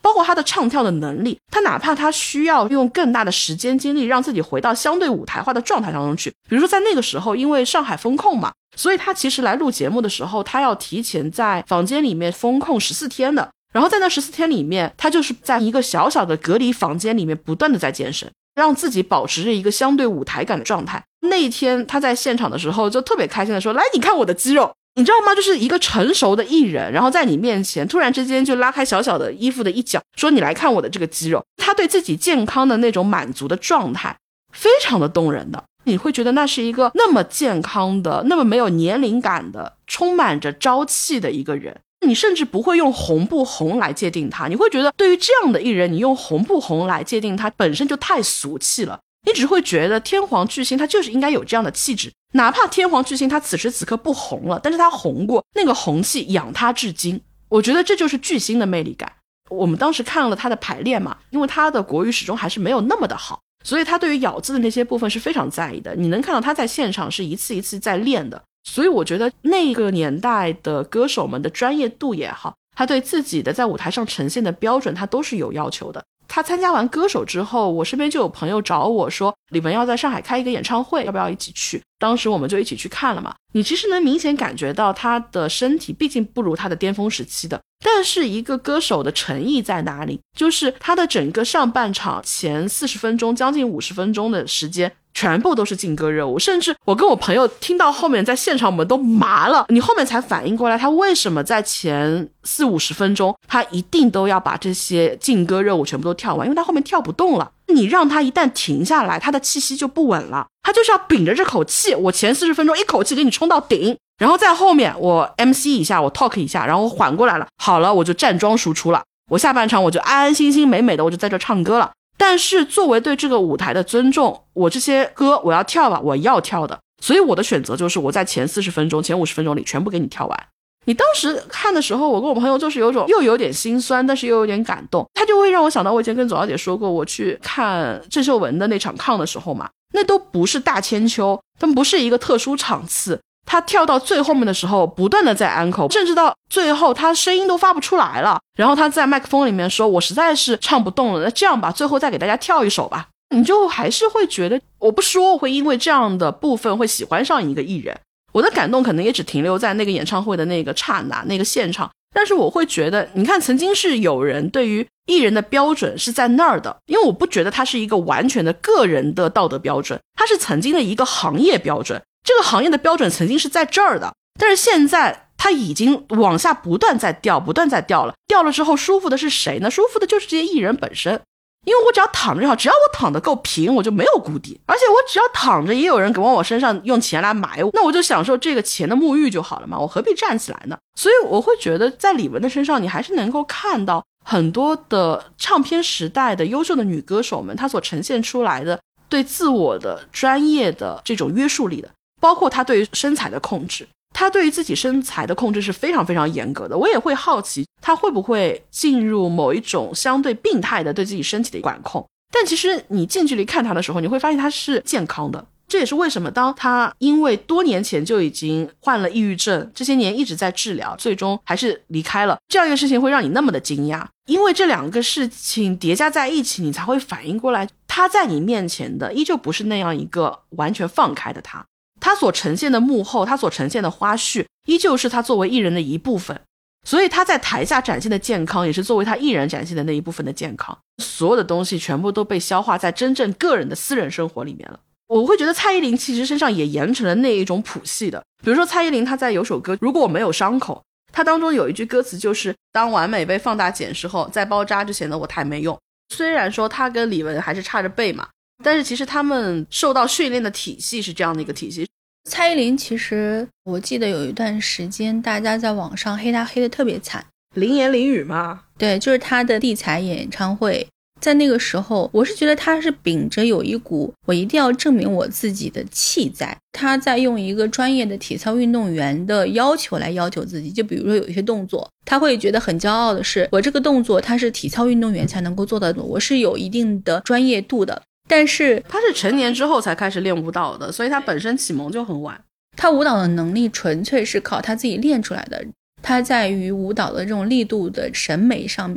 包括他的唱跳的能力，他哪怕他需要用更大的时间精力让自己回到相对舞台化的状态当中去，比如说在那个时候因为上海封控嘛，所以他其实来录节目的时候，他要提前在房间里面封控14天的，然后在那14天里面，他就是在一个小小的隔离房间里面不断的在健身，让自己保持着一个相对舞台感的状态。那一天他在现场的时候就特别开心的说，来你看我的肌肉，你知道吗？就是一个成熟的艺人，然后在你面前突然之间就拉开小小的衣服的一角，说你来看我的这个肌肉。他对自己健康的那种满足的状态非常的动人的，你会觉得那是一个那么健康的，那么没有年龄感的，充满着朝气的一个人。你甚至不会用红不红来界定他，你会觉得对于这样的艺人，你用红不红来界定他本身就太俗气了。你只会觉得天皇巨星他就是应该有这样的气质，哪怕天皇巨星他此时此刻不红了，但是他红过，那个红气养他至今。我觉得这就是巨星的魅力感。我们当时看了他的排练嘛，因为他的国语始终还是没有那么的好，所以他对于咬字的那些部分是非常在意的，你能看到他在现场是一次一次在练的。所以我觉得那个年代的歌手们的专业度也好，他对自己的在舞台上呈现的标准他都是有要求的。他参加完歌手之后，我身边就有朋友找我说李玟要在上海开一个演唱会，要不要一起去？当时我们就一起去看了嘛。你其实能明显感觉到他的身体毕竟不如他的巅峰时期的，但是一个歌手的诚意在哪里？就是他的整个上半场前40分钟将近50分钟的时间全部都是劲歌热舞，甚至我跟我朋友听到后面在现场我们都麻了，你后面才反应过来他为什么在前40-50分钟他一定都要把这些劲歌热舞全部都跳完，因为他后面跳不动了，你让他一旦停下来他的气息就不稳了，他就是要屏着这口气，我前40分钟一口气给你冲到顶，然后在后面我 MC 一下，我 talk 一下，然后我缓过来了，好了，我就站桩输出了，我下半场我就安安心心美美的我就在这唱歌了。但是作为对这个舞台的尊重，我这些歌我要跳吧，我要跳的，所以我的选择就是我在前40分钟前50分钟里全部给你跳完。你当时看的时候，我跟我朋友就是有种又有点心酸，但是又有点感动，他就会让我想到我以前跟左小姐说过，我去看郑秀文的那场抗的时候嘛，那都不是大千秋，他们不是一个特殊场次，他跳到最后面的时候不断的在安口，甚至到最后他声音都发不出来了，然后他在麦克风里面说我实在是唱不动了，那这样吧，最后再给大家跳一首吧。你就还是会觉得，我不说我会因为这样的部分会喜欢上一个艺人，我的感动可能也只停留在那个演唱会的那个刹那那个现场，但是我会觉得你看曾经是有人对于艺人的标准是在那儿的，因为我不觉得它是一个完全的个人的道德标准，它是曾经的一个行业标准，这个行业的标准曾经是在这儿的，但是现在它已经往下不断在掉不断在掉了，掉了之后舒服的是谁呢？舒服的就是这些艺人本身，因为我只要躺着就好，只要我躺得够平我就没有谷底，而且我只要躺着也有人往我身上用钱来买，那我就享受这个钱的沐浴就好了嘛，我何必站起来呢？所以我会觉得在李玟的身上你还是能够看到很多的唱片时代的优秀的女歌手们她所呈现出来的对自我的专业的这种约束力的，包括她对于身材的控制，她对于自己身材的控制是非常非常严格的。我也会好奇她会不会进入某一种相对病态的对自己身体的管控，但其实你近距离看她的时候你会发现她是健康的。这也是为什么当她因为多年前就已经患了抑郁症，这些年一直在治疗，最终还是离开了，这样一个事情会让你那么的惊讶，因为这两个事情叠加在一起，你才会反应过来她在你面前的依旧不是那样一个完全放开的她，他所呈现的幕后，他所呈现的花絮依旧是他作为艺人的一部分，所以他在台下展现的健康也是作为他艺人展现的那一部分的健康，所有的东西全部都被消化在真正个人的私人生活里面了。我会觉得蔡依林其实身上也延承了那一种谱系的，比如说蔡依林她在有首歌如果我没有伤口，她当中有一句歌词就是当完美被放大检视后，在包扎之前的我太没用。虽然说她跟李玟还是差着辈嘛，但是其实他们受到训练的体系是这样的一个体系。 蔡依林其实我记得有一段时间大家在网上黑她黑得特别惨， 淋言淋语嘛。 对，就是她的地彩演唱会，在那个时候我是觉得她是秉着有一股我一定要证明我自己的气在，她在用一个专业的体操运动员的要求来要求自己，就比如说有一些动作她会觉得很骄傲的是我这个动作它是体操运动员才能够做到的，我是有一定的专业度的，但是他是成年之后才开始练舞蹈的，所以他本身启蒙就很晚， 他舞蹈的能力纯粹是靠他自己练出来的，他在于舞蹈的这种力度的审美上面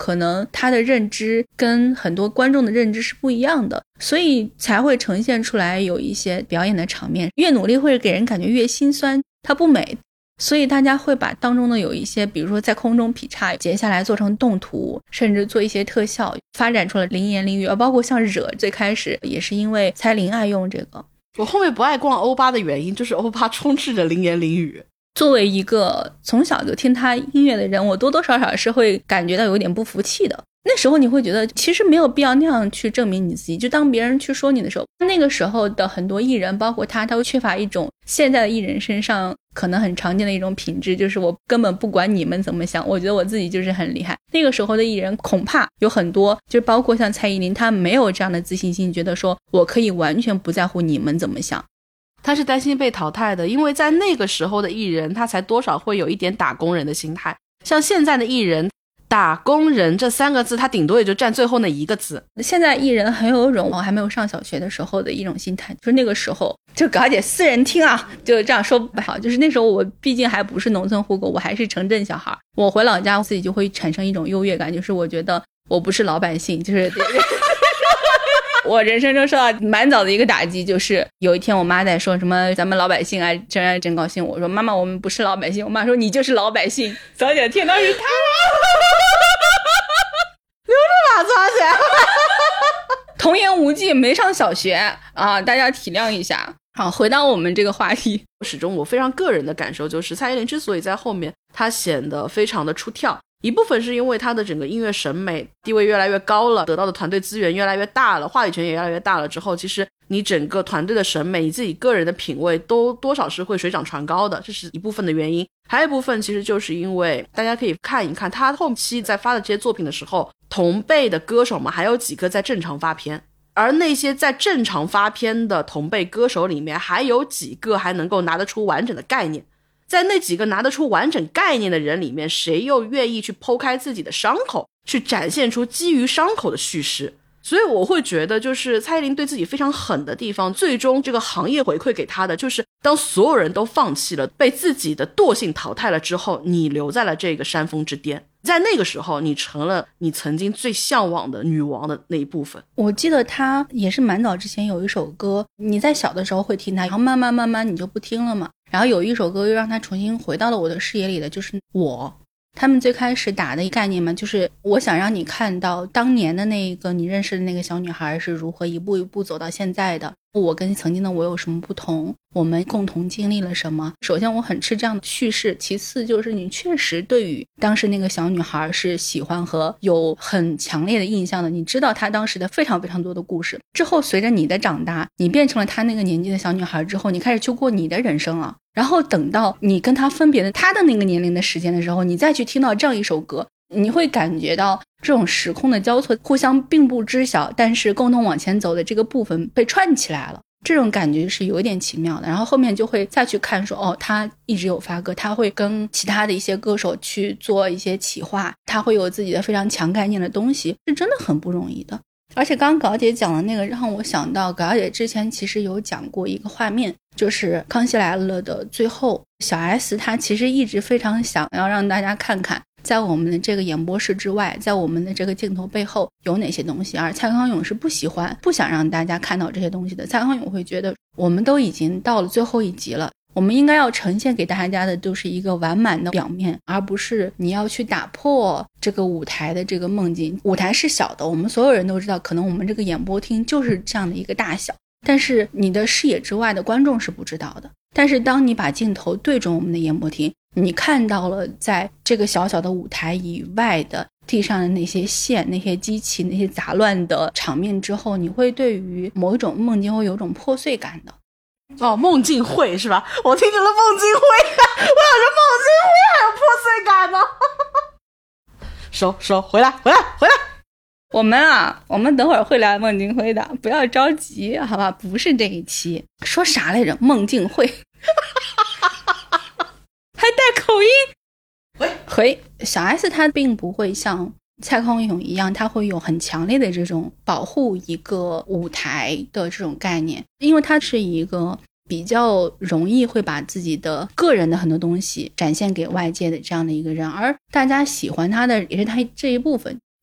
可能他的认知跟很多观众的认知是不一样的，所以才会呈现出来有一些表演的场面，越努力会给人感觉越心酸，它不美。所以大家会把当中的有一些比如说在空中劈叉接下来做成动图，甚至做一些特效，发展出了零言零语，包括像惹最开始也是因为蔡琳爱用这个。 我后面不爱逛欧巴的原因就是欧巴充斥着零言零语。 作为一个从小就听他音乐的人，我多多少少是会感觉到有点不服气的。那时候你会觉得其实没有必要那样去证明你自己，就当别人去说你的时候，那个时候的很多艺人包括他都缺乏一种现在的艺人身上可能很常见的一种品质，就是我根本不管你们怎么想，我觉得我自己就是很厉害。那个时候的艺人恐怕有很多，就包括像蔡依林，他没有这样的自信心，觉得说我可以完全不在乎你们怎么想。 他是担心被淘汰的，因为在那个时候的艺人他才多少会有一点打工人的心态，像现在的艺人打工人这3个字他顶多也就占最后那1个字。 现在艺人很有一种我还没有上小学的时候的一种心态，就是那个时候就搞点私人听啊，就这样说不好，就是那时候我毕竟还不是农村户口，我还是城镇小孩，我回老家我自己就会产生一种优越感，就是我觉得我不是老百姓，就是我人生中受到蛮早的一个打击，就是有一天我妈在说什么咱们老百姓啊真高兴，我说妈妈我们不是老百姓，我妈说你就是老百姓。早姐听到是她流着马抓起来童言无忌，没上小学啊，大家体谅一下。好，回到我们这个话题， 始终我非常个人的感受就是蔡依林之所以在后面她显得非常的出跳，一部分是因为她的整个音乐审美地位越来越高了，得到的团队资源越来越大了，话语权也越来越大了之后，其实你整个团队的审美你自己个人的品味都多少是会水涨船高的，这是一部分的原因。还有一部分其实就是因为大家可以看一看她后期在发的这些作品的时候，同辈的歌手嘛，还有几个在正常发片，而那些在正常发片的同辈歌手里面还有几个还能够拿得出完整的概念，在那几个拿得出完整概念的人里面，谁又愿意去剖开自己的伤口，去展现出基于伤口的叙事。所以我会觉得就是蔡依林对自己非常狠的地方，最终这个行业回馈给她的就是当所有人都放弃了，被自己的惰性淘汰了之后，你留在了这个山峰之巅，在那个时候你成了你曾经最向往的女王的那一部分。 我记得她也是蛮早之前有一首歌，你在小的时候会听她，然后慢慢你就不听了嘛，然后有一首歌又让她重新回到了我的视野里的，就是我。他们最开始打的概念嘛，就是我想让你看到当年的那个你认识的那个小女孩是如何一步一步走到现在的，我跟曾经的我有什么不同，我们共同经历了什么。首先我很吃这样的叙事，其次就是你确实对于当时那个小女孩是喜欢和有很强烈的印象的，你知道她当时的非常非常多的故事。之后随着你的长大，你变成了她那个年纪的小女孩之后，你开始去过你的人生了，然后等到你跟她分别的她的那个年龄的时间的时候，你再去听到这样一首歌，你会感觉到这种时空的交错，互相并不知晓但是共同往前走的这个部分被串起来了，这种感觉是有点奇妙的。然后后面就会再去看说，哦，他一直有发歌，他会跟其他的一些歌手去做一些企划，他会有自己的非常强概念的东西，是真的很不容易的。而且刚刚稿姐讲的那个让我想到，稿姐之前其实有讲过一个画面，就是康熙来了的最后，小 S 她其实一直非常想要让大家看看在我们的这个演播室之外，在我们的这个镜头背后有哪些东西，而蔡康永是不想让大家看到这些东西的。蔡康永会觉得我们都已经到了最后一集了，我们应该要呈现给大家的就是一个完满的表面，而不是你要去打破这个舞台的这个梦境。舞台是小的，我们所有人都知道，可能我们这个演播厅就是这样的一个大小，但是你的视野之外的观众是不知道的。但是当你把镜头对准我们的演播厅，你看到了在这个小小的舞台以外的地上的那些线、那些机器、那些杂乱的场面之后，你会对于某一种梦境会有种破碎感的。 哦，孟靖会是吧？我听见了孟靖会，我想说孟靖会还有破碎感呢。收，回来。 我们等会儿会聊孟靖辉的，不要着急，好吧？不是这一期，说啥来着？孟靖辉，还带口音。回小 S 他并不会像蔡康永一样，他会有很强烈的这种保护一个舞台的这种概念，因为他是一个比较容易会把自己的个人的很多东西展现给外界的这样的一个人，而大家喜欢他的也是他这一部分。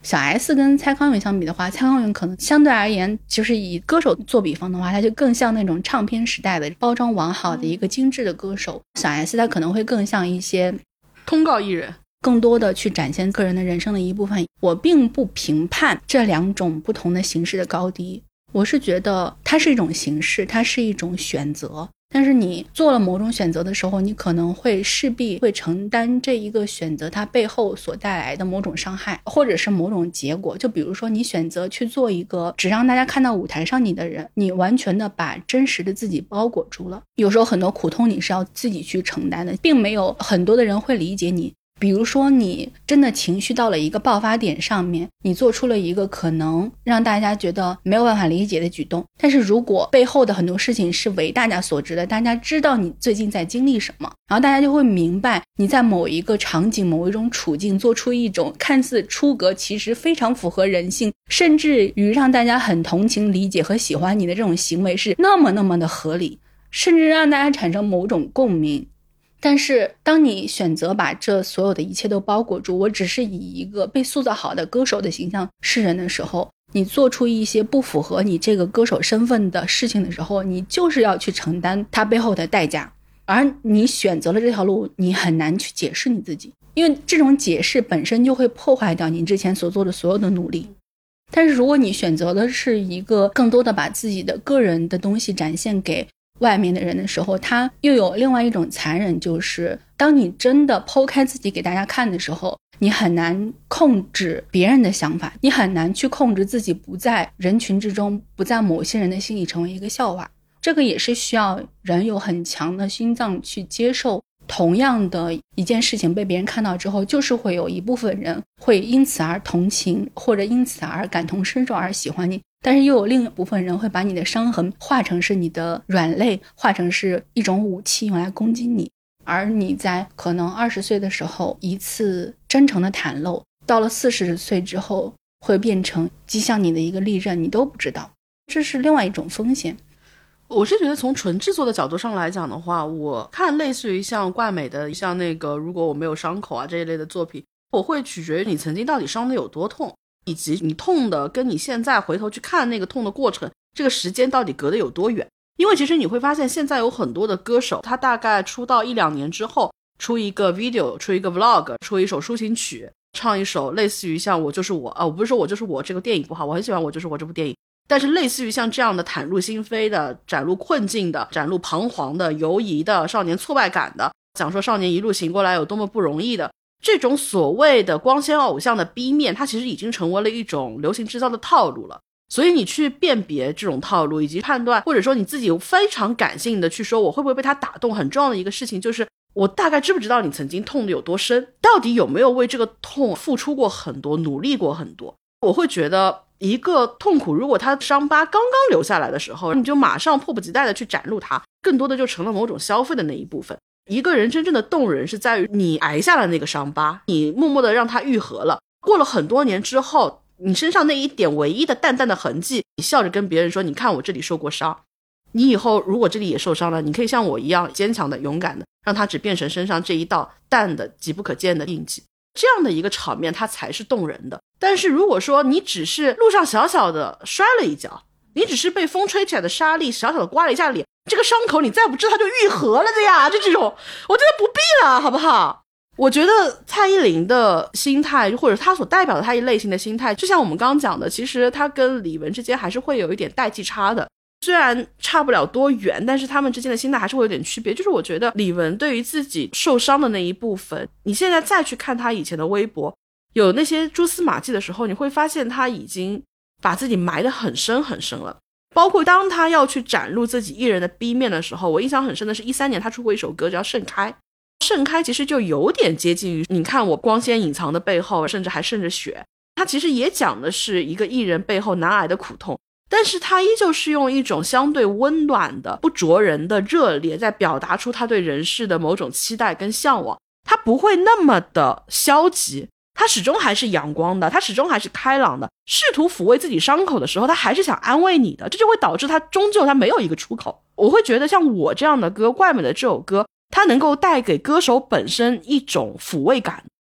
小 S 跟蔡康永相比的话，蔡康永可能相对而言就是以歌手做比方的话，他就更像那种唱片时代的包装完好的一个精致的歌手。小 S 他可能会更像一些通告艺人， 更多的去展现个人的人生的一部分。我并不评判这两种不同的形式的高低，我是觉得它是一种形式，它是一种选择，但是你做了某种选择的时候，你可能会势必会承担这一个选择它背后所带来的某种伤害，或者是某种结果。就比如说你选择去做一个只让大家看到舞台上你的人，你完全的把真实的自己包裹住了，有时候很多苦痛你是要自己去承担的，并没有很多的人会理解你。比如说你真的情绪到了一个爆发点上面，你做出了一个可能让大家觉得没有办法理解的举动，但是如果背后的很多事情是为大家所知的，大家知道你最近在经历什么，然后大家就会明白你在某一个场景某一种处境做出一种看似出格其实非常符合人性，甚至于让大家很同情理解和喜欢你的这种行为是那么的合理，甚至让大家产生某种共鸣。但是当你选择把这所有的一切都包裹住，我只是以一个被塑造好的歌手的形象示人的时候，你做出一些不符合你这个歌手身份的事情的时候，你就是要去承担它背后的代价。而你选择了这条路，你很难去解释你自己，因为这种解释本身就会破坏掉你之前所做的所有的努力。但是如果你选择的是一个更多的把自己的个人的东西展现给外面的人的时候，他又有另外一种残忍，就是当你真的剖开自己给大家看的时候，你很难控制别人的想法，你很难去控制自己不在人群之中，不在某些人的心里成为一个笑话。这个也是需要人有很强的心脏去接受，同样的一件事情被别人看到之后，就是会有一部分人会因此而同情，或者因此而感同身受而喜欢你，但是又有另一部分人会把你的伤痕化成是你的软肋，化成是一种武器用来攻击你。而你在可能20岁的时候一次真诚的袒露，到了40岁之后会变成击向你的一个利刃，你都不知道，这是另外一种风险。 我是觉得从纯制作的角度上来讲的话，我看类似于像怪美的像那个如果我没有伤口啊这一类的作品，我会取决于你曾经到底伤的有多痛，以及你痛的跟你现在回头去看那个痛的过程，这个时间到底隔得有多远。因为其实你会发现现在有很多的歌手，他大概出道1-2年之后出一个 video， 出一个 vlog， 出一首抒情曲，唱一首类似于像我就是我我不是说我就是我这个电影不好，我很喜欢我就是我这部电影，但是类似于像这样的袒露心扉的，展露困境的，展露彷徨的，犹疑的，少年挫败感的，讲说少年一路行过来有多么不容易的，这种所谓的光鲜偶像的 B 面，它其实已经成为了一种流行制造的套路了。所以你去辨别这种套路，以及判断，或者说你自己非常感性的去说我会不会被他打动，很重要的一个事情就是我大概知不知道你曾经痛的有多深，到底有没有为这个痛付出过很多，努力过很多。我会觉得一个痛苦如果他伤疤刚刚留下来的时候，你就马上迫不及待的去展露它，更多的就成了某种消费的那一部分。一个人真正的动人是在于你挨下了那个伤疤，你默默的让它愈合了，过了很多年之后，你身上那一点唯一的淡淡的痕迹，你笑着跟别人说你看我这里受过伤，你以后如果这里也受伤了，你可以像我一样坚强的勇敢的让它只变成身上这一道淡的极不可见的印记，这样的一个场面它才是动人的。但是如果说你只是路上小小的摔了一跤，你只是被风吹起来的沙粒小小的刮了一下脸，这个伤口你再不治它就愈合了的呀，就这种我觉得不必了好不好。我觉得蔡依林的心态，或者她所代表的她一类型的心态，就像我们刚刚讲的，其实她跟李玟之间还是会有一点代际差的，虽然差不了多远，但是他们之间的心态还是会有点区别。就是我觉得李玟对于自己受伤的那一部分，你现在再去看她以前的微博有那些蛛丝马迹的时候，你会发现她已经把自己埋得很深很深了。包括当她要去展露自己艺人的 B 面的时候，我印象很深的是13年她出过一首歌叫盛开，盛开其实就有点接近于你看我光鲜隐藏的背后甚至还渗着血，它其实也讲的是一个艺人背后难挨的苦痛，但是他依旧是用一种相对温暖的不灼人的热烈在表达出他对人世的某种期待跟向往，他不会那么的消极，他始终还是阳光的，他始终还是开朗的，试图抚慰自己伤口的时候他还是想安慰你的，这就会导致他终究他没有一个出口。我会觉得像我这样的歌，怪美的这首歌，它能够带给歌手本身一种抚慰感，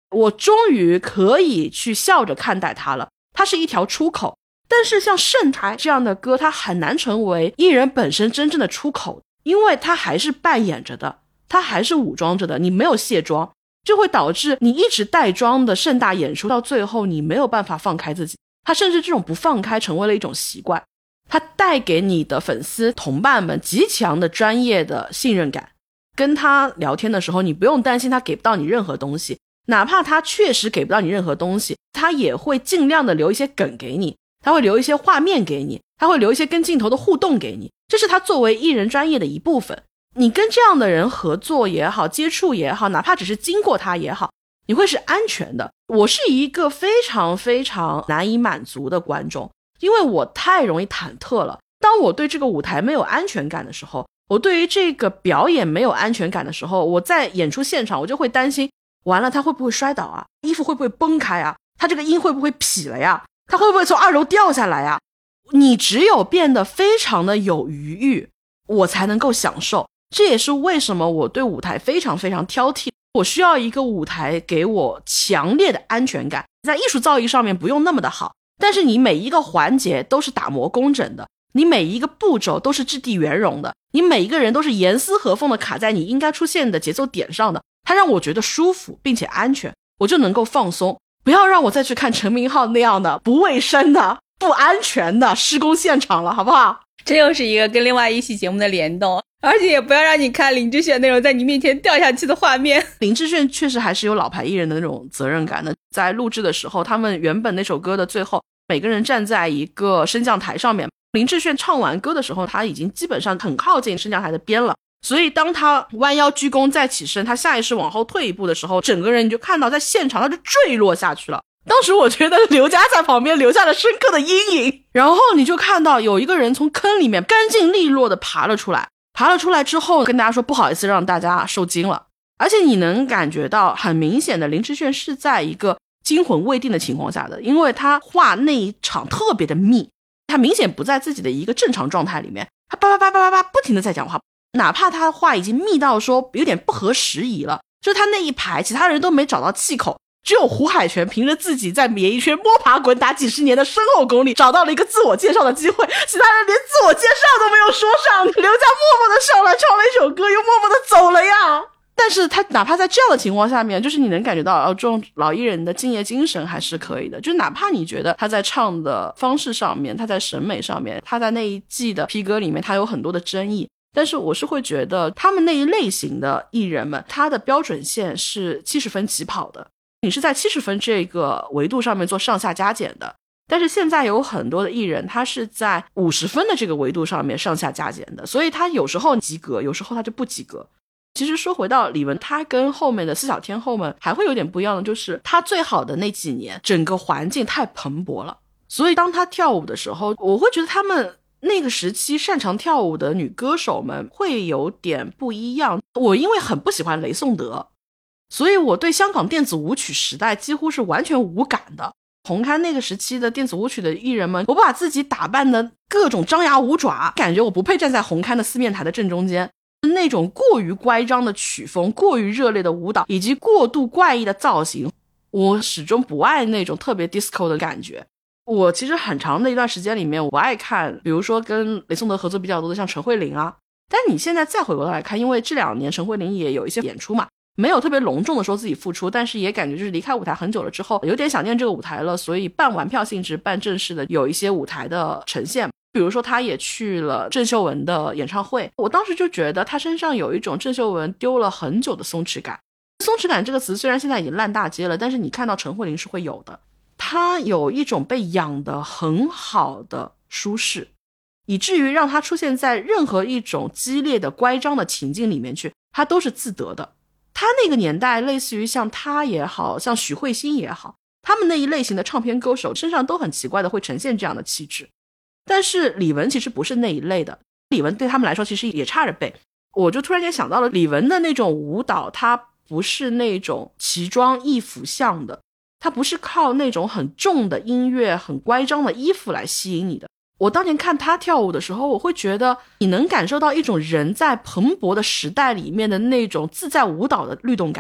我终于可以去笑着看待它了，它是一条出口。但是像圣台这样的歌，它很难成为艺人本身真正的出口，因为它还是扮演着的，它还是武装着的，你没有卸妆，就会导致你一直带妆的盛大演出，到最后你没有办法放开自己，它甚至这种不放开成为了一种习惯，它带给你的粉丝同伴们极强的专业的信任感，跟他聊天的时候你不用担心他给不到你任何东西，哪怕他确实给不到你任何东西，他也会尽量的留一些梗给你，他会留一些画面给你，他会留一些跟镜头的互动给你，这是他作为艺人专业的一部分。你跟这样的人合作也好，接触也好，哪怕只是经过他也好，你会是安全的。我是一个非常非常难以满足的观众，因为我太容易忐忑了。当我对这个舞台没有安全感的时候，我对于这个表演没有安全感的时候，我在演出现场我就会担心，完了他会不会摔倒啊，衣服会不会崩开啊，他这个音会不会劈了呀，他会不会从2楼掉下来呀。你只有变得非常的有余裕，我才能够享受。这也是为什么我对舞台非常非常挑剔，我需要一个舞台给我强烈的安全感。在艺术造诣上面不用那么的好，但是你每一个环节都是打磨工整的，你每一个步骤都是掷地圆融的，你每一个人都是严丝合缝的卡在你应该出现的节奏点上的，它让我觉得舒服并且安全，我就能够放松。不要让我再去看陈明昊那样的不卫生的不安全的施工现场了，好不好？ 这又是一个跟另外一期节目的联动，而且也不要让你看林志炫那种在你面前掉下去的画面。 林志炫确实还是有老牌艺人的那种责任感的，在录制的时候，他们原本那首歌的最后，每个人站在一个升降台上面，林志炫唱完歌的时候，他已经基本上很靠近升降台的边了，所以当他弯腰鞠躬再起身，他下意识往后退一步的时候，整个人你就看到在现场他就坠落下去了。当时我觉得刘佳在旁边留下了深刻的阴影，然后你就看到有一个人从坑里面干净利落的爬了出来之后跟大家说不好意思让大家受惊了，而且你能感觉到很明显的林志炫是在一个惊魂未定的情况下的，因为他画那一场特别的密，他明显不在自己的一个正常状态里面，他叭叭叭叭叭不停的在讲话，哪怕他的话已经密到说有点不合时宜了，就是他那一排其他人都没找到气口，只有胡海泉凭着自己在演艺圈摸爬滚打几十年的深厚功力找到了一个自我介绍的机会，其他人连自我介绍都没有说上，刘佳默默的上来唱了一首歌又默默的走了呀。但是他哪怕在这样的情况下面，就是你能感觉到这种老艺人的敬业精神还是可以的，就哪怕你觉得他在唱的方式上面，他在审美上面，他在那一季的P歌里面他有很多的争议，但是我是会觉得他们那一类型的艺人们，他的标准线是70分起跑的，你是在70分这个维度上面做上下加减的，但是现在有很多的艺人他是在50分的这个维度上面上下加减的，所以他有时候及格，有时候他就不及格。其实说回到李玟，他跟后面的四小天后们还会有点不一样的，就是他最好的那几年整个环境太蓬勃了，所以当他跳舞的时候，我会觉得他们那个时期擅长跳舞的女歌手们会有点不一样。我因为很不喜欢雷颂德，所以我对香港电子舞曲时代几乎是完全无感的。红磡那个时期的电子舞曲的艺人们，我把自己打扮的各种张牙舞爪，感觉我不配站在红磡的四面台的正中间。那种过于乖张的曲风，过于热烈的舞蹈，以及过度怪异的造型，我始终不爱那种特别 disco 的感觉。我其实很长的一段时间里面，我爱看比如说跟雷颂德合作比较多的像陈慧琳啊，但你现在再回过头来看，因为这2年陈慧琳也有一些演出嘛，没有特别隆重的说自己复出，但是也感觉就是离开舞台很久了之后，有点想念这个舞台了，所以半玩票性质半正式的有一些舞台的呈现。比如说他也去了郑秀文的演唱会，我当时就觉得他身上有一种郑秀文丢了很久的松弛感。松弛感这个词虽然现在已经烂大街了，但是你看到陈慧琳是会有的，他有一种被养得很好的舒适，以至于让他出现在任何一种激烈的乖张的情境里面去，他都是自得的。他那个年代类似于像他也好，像许慧欣也好，他们那一类型的唱片歌手身上都很奇怪的会呈现这样的气质。但是李玟其实不是那一类的，李玟对他们来说其实也差着辈。我就突然间想到了李玟的那种舞蹈，它不是那种奇装异服像的，它不是靠那种很重的音乐很乖张的衣服来吸引你的。我当年看她跳舞的时候，我会觉得你能感受到一种人在蓬勃的时代里面的那种自在舞蹈的律动感，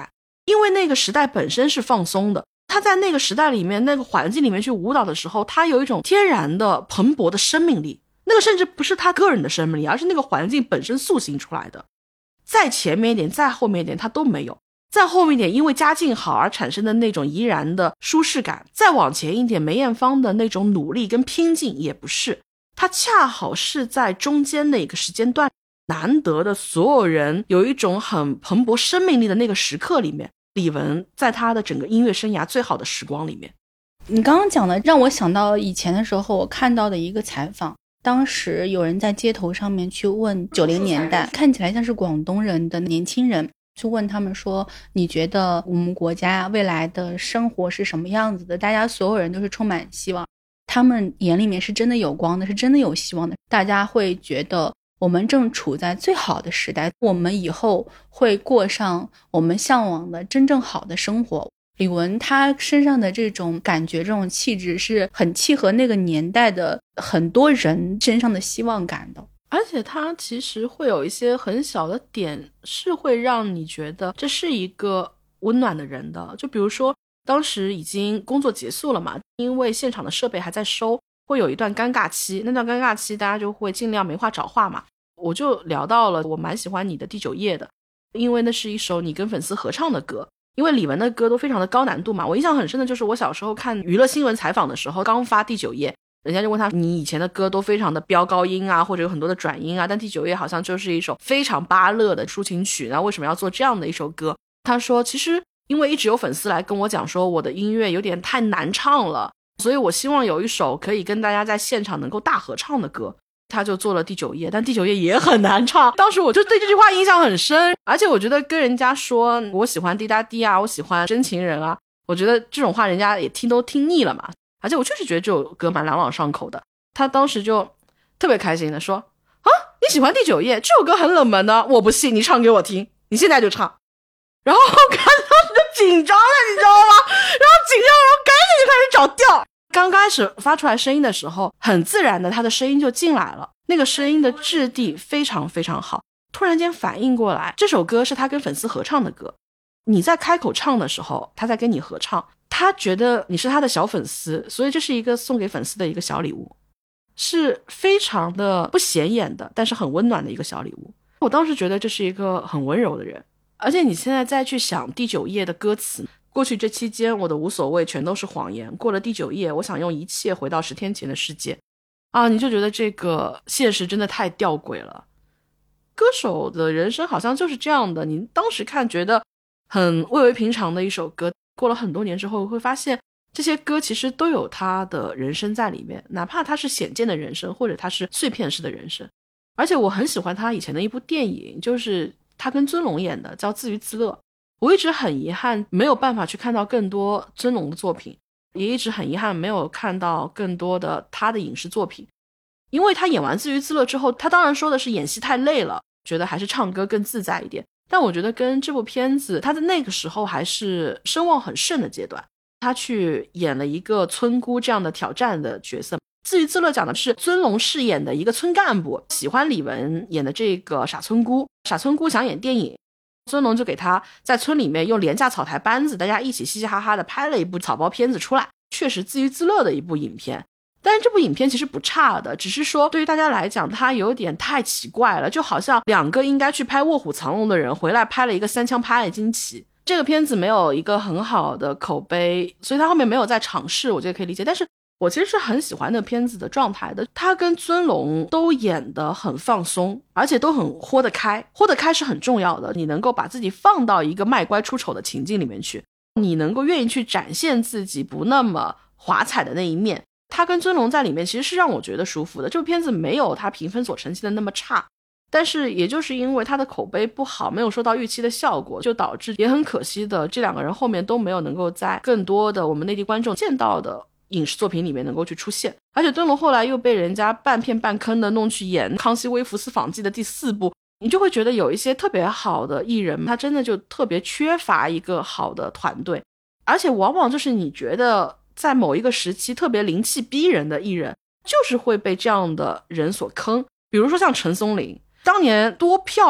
因为那个时代本身是放松的，他在那个时代里面那个环境里面去舞蹈的时候，他有一种天然的蓬勃的生命力，那个甚至不是他个人的生命力，而是那个环境本身塑形出来的。再前面一点再后面一点他都没有，再后面一点因为家境好而产生的那种怡然的舒适感，再往前一点梅艳芳的那种努力跟拼劲也不是，他恰好是在中间那个时间段难得的所有人有一种很蓬勃生命力的那个时刻里面，李玟在他的整个音乐生涯最好的时光里面。 你刚刚讲的让我想到以前的时候我看到的一个采访，当时有人在街头上面去问90年代看起来像是广东人的年轻人，去问他们说你觉得我们国家未来的生活是什么样子的，大家所有人都是充满希望，他们眼里面是真的有光的，是真的有希望的，大家会觉得我们正处在最好的时代，我们以后会过上我们向往的真正好的生活。李玟她身上的这种感觉，这种气质是很契合那个年代的很多人身上的希望感的， 而且它其实会有一些很小的点是会让你觉得这是一个温暖的人的。就比如说当时已经工作结束了嘛，因为现场的设备还在收，会有一段尴尬期，那段尴尬期大家就会尽量没话找话嘛。我就聊到了我蛮喜欢你的第9页的，因为那是一首你跟粉丝合唱的歌，因为李玟的歌都非常的高难度嘛。我印象很深的就是我小时候看娱乐新闻采访的时候，刚发第9页，人家就问他你以前的歌都非常的飙高音啊，或者有很多的转音啊，但第9页好像就是一首非常芭乐的抒情曲，那为什么要做这样的一首歌？他说其实因为一直有粉丝来跟我讲说我的音乐有点太难唱了，所以我希望有一首可以跟大家在现场能够大合唱的歌，他就做了第9页，但第9页也很难唱。当时我就对这句话印象很深，而且我觉得跟人家说我喜欢滴答滴啊，我喜欢真情人啊，我觉得这种话人家也都听腻了嘛。而且我确实觉得这首歌蛮朗朗上口的。他当时就特别开心的说啊，你喜欢第9页，这首歌很冷门的，我不信，你唱给我听，你现在就唱。然后看当时就紧张了，你知道吗？然后紧张，然后赶紧就开始找调。刚开始发出来声音的时候很自然的他的声音就进来了，那个声音的质地非常非常好。突然间反应过来这首歌是他跟粉丝合唱的歌，你在开口唱的时候他在跟你合唱，他觉得你是他的小粉丝，所以这是一个送给粉丝的一个小礼物，是非常的不显眼的但是很温暖的一个小礼物。我当时觉得这是一个很温柔的人。而且你现在再去想第9页的歌词，过去这期间我的无所谓全都是谎言，过了第9页我想用一切回到10天前的世界啊，你就觉得这个现实真的太吊诡了。歌手的人生好像就是这样的，你当时看觉得很蔚为平常的一首歌，过了很多年之后会发现这些歌其实都有他的人生在里面，哪怕他是显见的人生或者他是碎片式的人生。而且我很喜欢他以前的一部电影，就是他跟尊龙演的，叫自娱自乐。我一直很遗憾没有办法去看到更多尊龙的作品，也一直很遗憾没有看到更多的他的影视作品。因为他演完自娱自乐之后，他当然说的是演戏太累了，觉得还是唱歌更自在一点，但我觉得跟这部片子他在那个时候还是声望很盛的阶段，他去演了一个村姑这样的挑战的角色。自娱自乐讲的是尊龙饰演的一个村干部喜欢李玟演的这个傻村姑，傻村姑想演电影，尊龙就给他在村里面用廉价草台班子，大家一起嘻嘻哈哈的拍了一部草包片子出来，确实自娱自乐的一部影片。但是这部影片其实不差的，只是说对于大家来讲它有点太奇怪了，就好像2个应该去拍卧虎藏龙的人回来拍了一个三枪拍爱惊奇。这个片子没有一个很好的口碑，所以他后面没有再尝试，我觉得可以理解。但是我其实是很喜欢那个片子的状态的，他跟尊龙都演得很放松，而且都很豁得开。豁得开是很重要的，你能够把自己放到一个卖乖出丑的情境里面去，你能够愿意去展现自己不那么华彩的那一面。他跟尊龙在里面其实是让我觉得舒服的，这部片子没有他评分所呈现的那么差，但是也就是因为他的口碑不好，没有收到预期的效果，就导致也很可惜的这2个人后面都没有能够在更多的我们内地观众见到的影视作品里面能够去出现。而且尊龙后来又被人家半骗半坑的弄去演康熙微服私访记的第4部，你就会觉得有一些特别好的艺人他真的就特别缺乏一个好的团队，而且往往就是你觉得在某一个时期特别灵气逼人的艺人就是会被这样的人所坑。比如说像陈松伶当年多漂亮，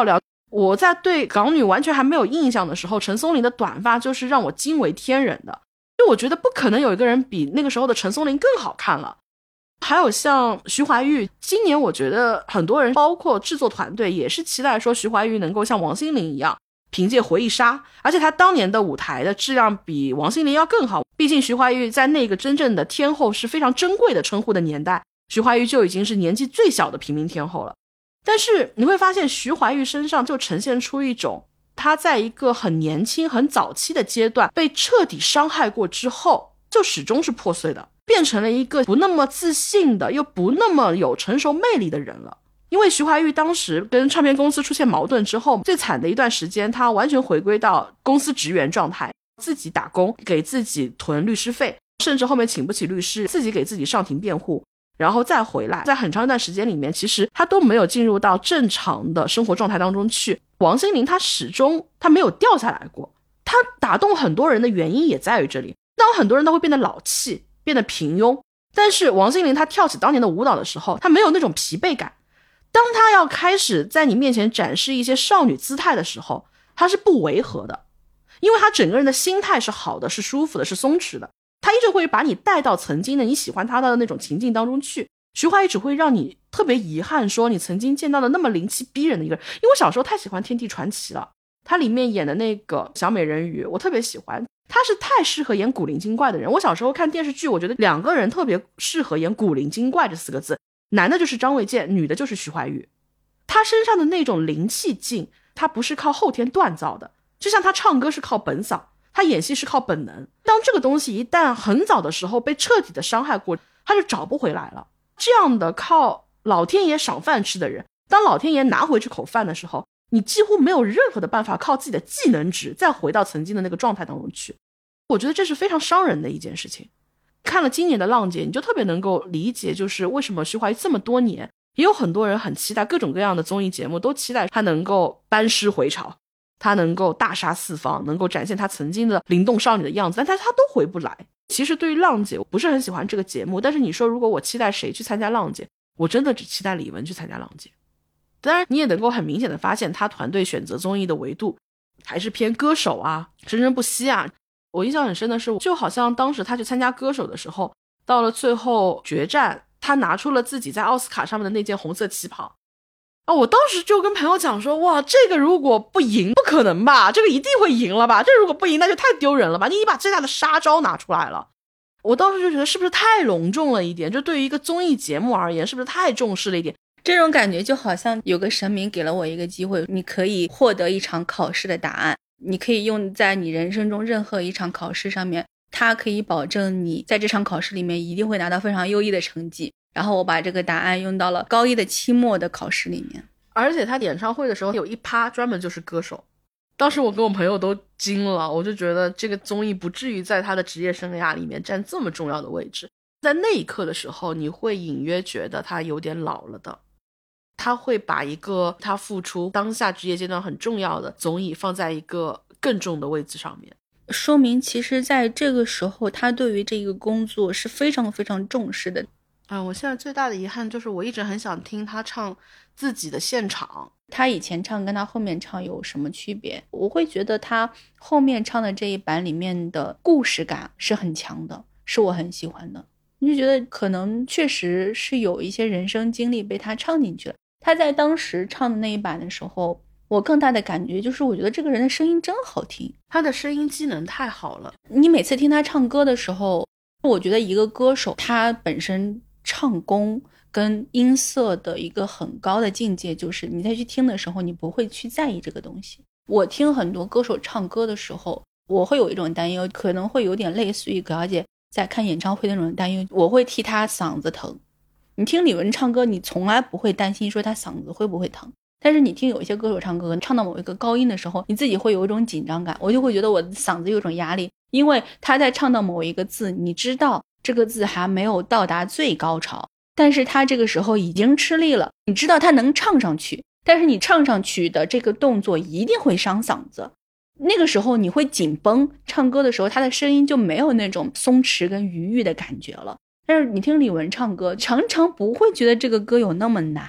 我在对港女完全还没有印象的时候，陈松伶的短发就是让我惊为天人的，就我觉得不可能有一个人比那个时候的陈松伶更好看了。还有像徐怀钰，今年我觉得很多人包括制作团队也是期待说徐怀钰能够像王心凌一样凭借回忆杀，而且他当年的舞台的质量比王心凌要更好，毕竟徐怀钰在那个真正的天后是非常珍贵的称呼的年代，徐怀钰就已经是年纪最小的平民天后了。但是你会发现徐怀钰身上就呈现出一种她在一个很年轻很早期的阶段被彻底伤害过之后就始终是破碎的，变成了一个不那么自信的又不那么有成熟魅力的人了。因为徐怀钰当时跟唱片公司出现矛盾之后，最惨的一段时间她完全回归到公司职员状态，自己打工给自己囤律师费，甚至后面请不起律师自己给自己上庭辩护，然后再回来，在很长一段时间里面其实他都没有进入到正常的生活状态当中去。王心凌他始终他没有掉下来过，他打动很多人的原因也在于这里。当很多人都会变得老气变得平庸，但是王心凌他跳起当年的舞蹈的时候，他没有那种疲惫感。当他要开始在你面前展示一些少女姿态的时候，他是不违和的，因为他整个人的心态是好的，是舒服的，是松弛的，他依旧会把你带到曾经的你喜欢他的那种情境当中去。徐怀钰只会让你特别遗憾说你曾经见到的那么灵气逼人的一个人。因为我小时候太喜欢天地传奇了，他里面演的那个小美人鱼我特别喜欢，他是太适合演古灵精怪的人。我小时候看电视剧，我觉得两个人特别适合演古灵精怪这4个字，男的就是张卫健，女的就是徐怀钰。他身上的那种灵气劲，他不是靠后天锻造的，就像他唱歌是靠本嗓，他演戏是靠本能。当这个东西一旦很早的时候被彻底的伤害过，他就找不回来了。这样的靠老天爷赏饭吃的人，当老天爷拿回这口饭的时候，你几乎没有任何的办法靠自己的技能值再回到曾经的那个状态当中去。我觉得这是非常伤人的一件事情。看了今年的浪姐，你就特别能够理解，就是为什么徐怀钰这么多年，也有很多人很期待各种各样的综艺节目，都期待他能够班师回朝，他能够大杀四方，能够展现他曾经的灵动少女的样子，但他都回不来。其实对于浪姐我不是很喜欢这个节目，但是你说如果我期待谁去参加浪姐，我真的只期待李玟去参加浪姐。当然你也能够很明显的发现他团队选择综艺的维度还是偏歌手啊，生生不息啊。我印象很深的是，就好像当时他去参加歌手的时候，到了最后决战，他拿出了自己在奥斯卡上面的那件红色旗袍啊！我当时就跟朋友讲说，哇，这个如果不赢，不可能吧，这个一定会赢了吧，这如果不赢那就太丢人了吧，你把最大的杀招拿出来了。我当时就觉得是不是太隆重了一点，就对于一个综艺节目而言是不是太重视了一点。 这种感觉就好像有个神明给了我一个机会，你可以获得一场考试的答案，你可以用在你人生中任何一场考试上面，它可以保证你在这场考试里面一定会拿到非常优异的成绩。然后我把这个答案用到了高一的期末的考试里面。 而且他演唱会的时候有一趴专门就是歌手，当时我跟我朋友都惊了，我就觉得这个综艺不至于在他的职业生涯里面占这么重要的位置。在那一刻的时候，你会隐约觉得他有点老了的，他会把一个他付出当下职业阶段很重要的综艺放在一个更重的位置上面， 说明其实在这个时候他对于这个工作是非常非常重视的。 我现在最大的遗憾就是我一直很想听他唱自己的现场。 他以前唱跟他后面唱有什么区别？我会觉得他后面唱的这一版里面的故事感是很强的，是我很喜欢的。你就觉得可能确实是有一些人生经历被他唱进去了。他在当时唱的那一版的时候，我更大的感觉就是我觉得这个人的声音真好听， 他的声音机能太好了。 你每次听他唱歌的时候，我觉得一个歌手他本身唱功跟音色的一个很高的境界，就是你再去听的时候你不会去在意这个东西。我听很多歌手唱歌的时候，我会有一种担忧，可能会有点类似于葛小姐在看演唱会的那种担忧，我会替她嗓子疼。你听李玟唱歌，你从来不会担心说她嗓子会不会疼，但是你听有一些歌手唱歌，唱到某一个高音的时候，你自己会有一种紧张感，我就会觉得我的嗓子有一种压力，因为他在唱到某一个字，你知道这个字还没有到达最高潮，但是他这个时候已经吃力了，你知道他能唱上去，但是你唱上去的这个动作一定会伤嗓子，那个时候你会紧绷，唱歌的时候他的声音就没有那种松弛跟愉悦的感觉了。但是你听李玟唱歌，常常不会觉得这个歌有那么难，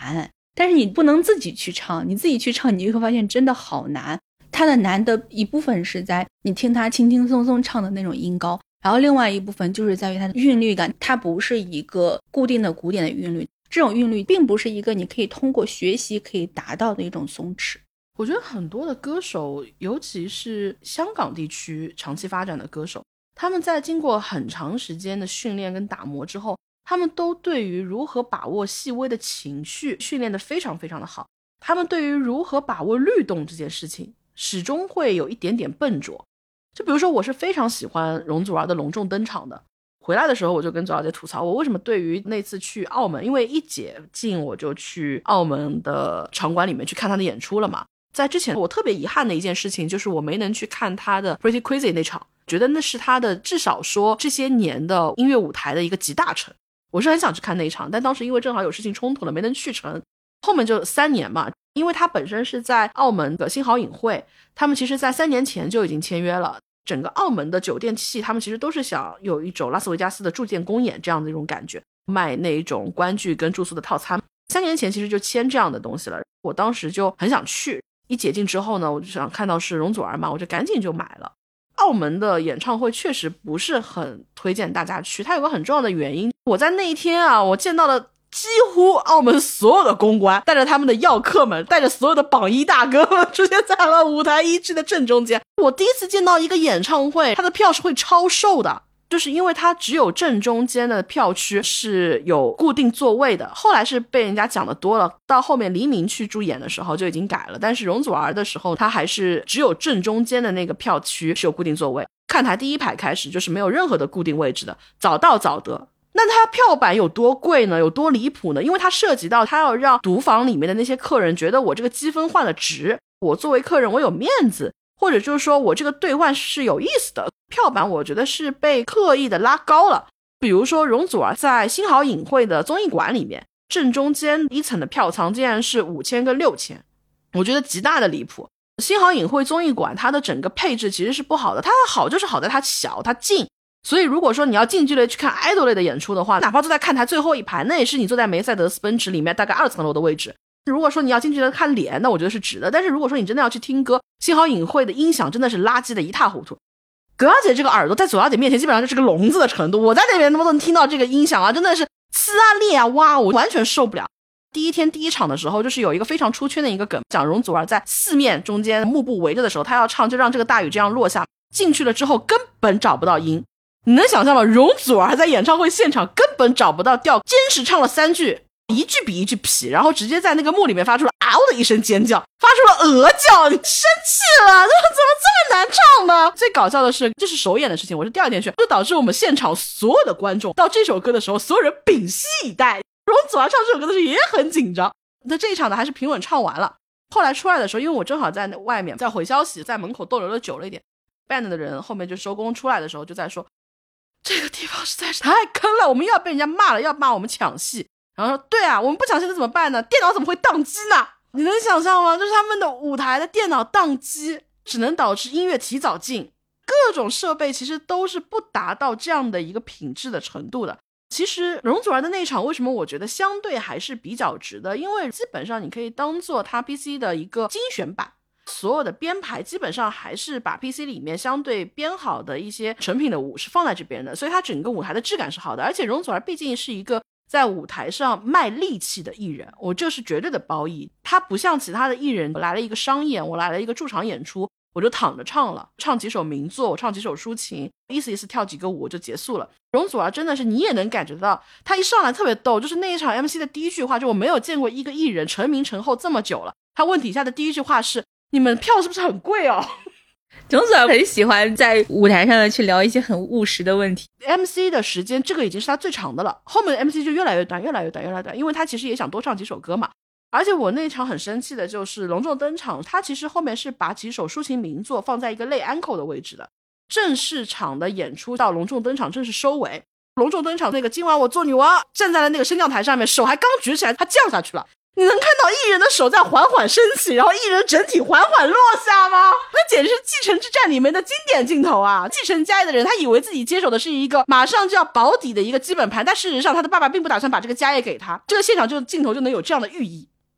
但是你不能自己去唱，你自己去唱你就会发现真的好难。它的难的一部分是在你听它轻轻松松唱的那种音高，然后另外一部分就是在于它的韵律感，它不是一个固定的古典的韵律，这种韵律并不是一个你可以通过学习可以达到的一种松弛。 我觉得很多的歌手，尤其是香港地区长期发展的歌手，他们在经过很长时间的训练跟打磨之后，他们都对于如何把握细微的情绪训练得非常非常的好，他们对于如何把握律动这件事情始终会有一点点笨拙。就比如说我是非常喜欢容祖儿的隆重登场的，回来的时候我就跟左小姐吐槽，我为什么对于那次去澳门，因为一解禁我就去澳门的场馆里面去看她的演出了嘛。在之前我特别遗憾的一件事情就是我没能去看她的 Pretty Crazy 那场，觉得那是她的至少说这些年的音乐舞台的一个集大成，我是很想去看那一场，但当时因为正好有事情冲突了没能去成。后面就3年嘛，因为他本身是在澳门的新濠影汇，他们其实在3年前就已经签约了，整个澳门的酒店系他们其实都是想有一种拉斯维加斯的驻店公演这样的一种感觉，卖那一种观剧跟住宿的套餐，3年前其实就签这样的东西了。我当时就很想去，一解禁之后呢，我就想看到是容祖儿嘛，我就赶紧就买了。澳门的演唱会确实不是很推荐大家去，它有个很重要的原因，我在那一天啊，我见到了几乎澳门所有的公关带着他们的要客们，带着所有的榜一大哥们出现在了舞台一区的正中间。我第一次见到一个演唱会它的票是会超售的，就是因为它只有正中间的票区是有固定座位的，后来是被人家讲的多了，到后面黎明去助演的时候就已经改了，但是容祖儿的时候它还是只有正中间的那个票区是有固定座位，看台第一排开始就是没有任何的固定位置的，早到早得。那它票版有多贵呢？有多离谱呢？因为它涉及到它要让赌坊里面的那些客人觉得我这个积分换了值，我作为客人我有面子，或者就是说我这个兑换是有意思的，票版我觉得是被刻意的拉高了。比如说容祖儿在新濠影汇的综艺馆里面，正中间一层的票仓竟然是5000跟6000，我觉得极大的离谱。新濠影汇综艺馆它的整个配置其实是不好的，它好就是好在它小它近，所以如果说你要近距离去看 idol 类的演出的话，哪怕坐在看台最后一排，那也是你坐在梅赛德斯奔驰里面大概2层楼的位置。如果说你要近距离看脸，那我觉得是值的，但是如果说你真的要去听歌，新濠影汇的音响真的是垃圾的一塌糊涂。葛小姐这个耳朵在左小姐面前基本上就是个聋子的程度，我在那边能不能听到这个音响啊，真的是呲啊裂啊哇，我完全受不了。第一天第一场的时候，就是有一个非常出圈的一个梗，讲容祖儿在4面中间幕布围着的时候，她要唱就让这个大雨这样落下，进去了之后根本找不到音。你能想象吗？容祖儿在演唱会现场根本找不到调，坚持唱了3句，一句比一句痞，然后直接在那个幕里面发出了嗷的一声尖叫，发出了鹅叫，你生气了，这怎么这么难唱呢？最搞笑的是这是首演的事情，我是第2天去，就导致我们现场所有的观众到这首歌的时候，所有人屏息以待。容祖儿唱这首歌的时候也很紧张，那这一场的还是平稳唱完了。后来出来的时候，因为我正好在外面在回消息，在门口逗留了久了一点， band 的人后面就收工出来的时候就在说，这个地方实在是太坑了，我们又要被人家骂了，要骂我们抢戏。然后说对啊，我们不抢戏那怎么办呢？电脑怎么会宕机呢？你能想象吗？就是他们的舞台的电脑宕机，只能导致音乐提早进，各种设备其实都是不达到这样的一个品质的程度的。其实容祖儿的那场为什么我觉得相对还是比较值的，因为基本上你可以当做它 PC 的一个精选版，所有的编排基本上还是把 PC 里面相对编好的一些成品的舞是放在这边的，所以它整个舞台的质感是好的。而且容祖儿毕竟是一个在舞台上卖力气的艺人，我这是绝对的褒义。他不像其他的艺人，我来了一个商演，我来了一个驻场演出，我就躺着唱了，唱几首名作，我唱几首抒情，意思意思跳几个舞就结束了。容祖儿真的是你也能感觉到，他一上来特别逗，就是那一场 MC 的第一句话，就我没有见过一个艺人成名成后这么久了，他问底下的第一句话是，你们票是不是很贵哦？ 容祖儿很喜欢在舞台上去聊一些很务实的问题。 MC 的时间这个已经是他最长的了，后面的 MC 就越来越短越来越短越来越短，因为他其实也想多唱几首歌嘛。而且我那场很生气的就是隆重登场，他其实后面是把几首抒情名作放在一个类安口的位置的，正式场的演出到隆重登场正式收尾，隆重登场那个今晚我做女王站在了那个升降台上面，手还刚举起来他降下去了，你能看到艺人的手在缓缓升起，然后艺人整体缓缓落下吗？那简直是继承之战里面的经典镜头啊！继承家业的人他以为自己接手的是一个马上就要保底的一个基本盘，但事实上他的爸爸并不打算把这个家业给他，这个现场就镜头就能有这样的寓意。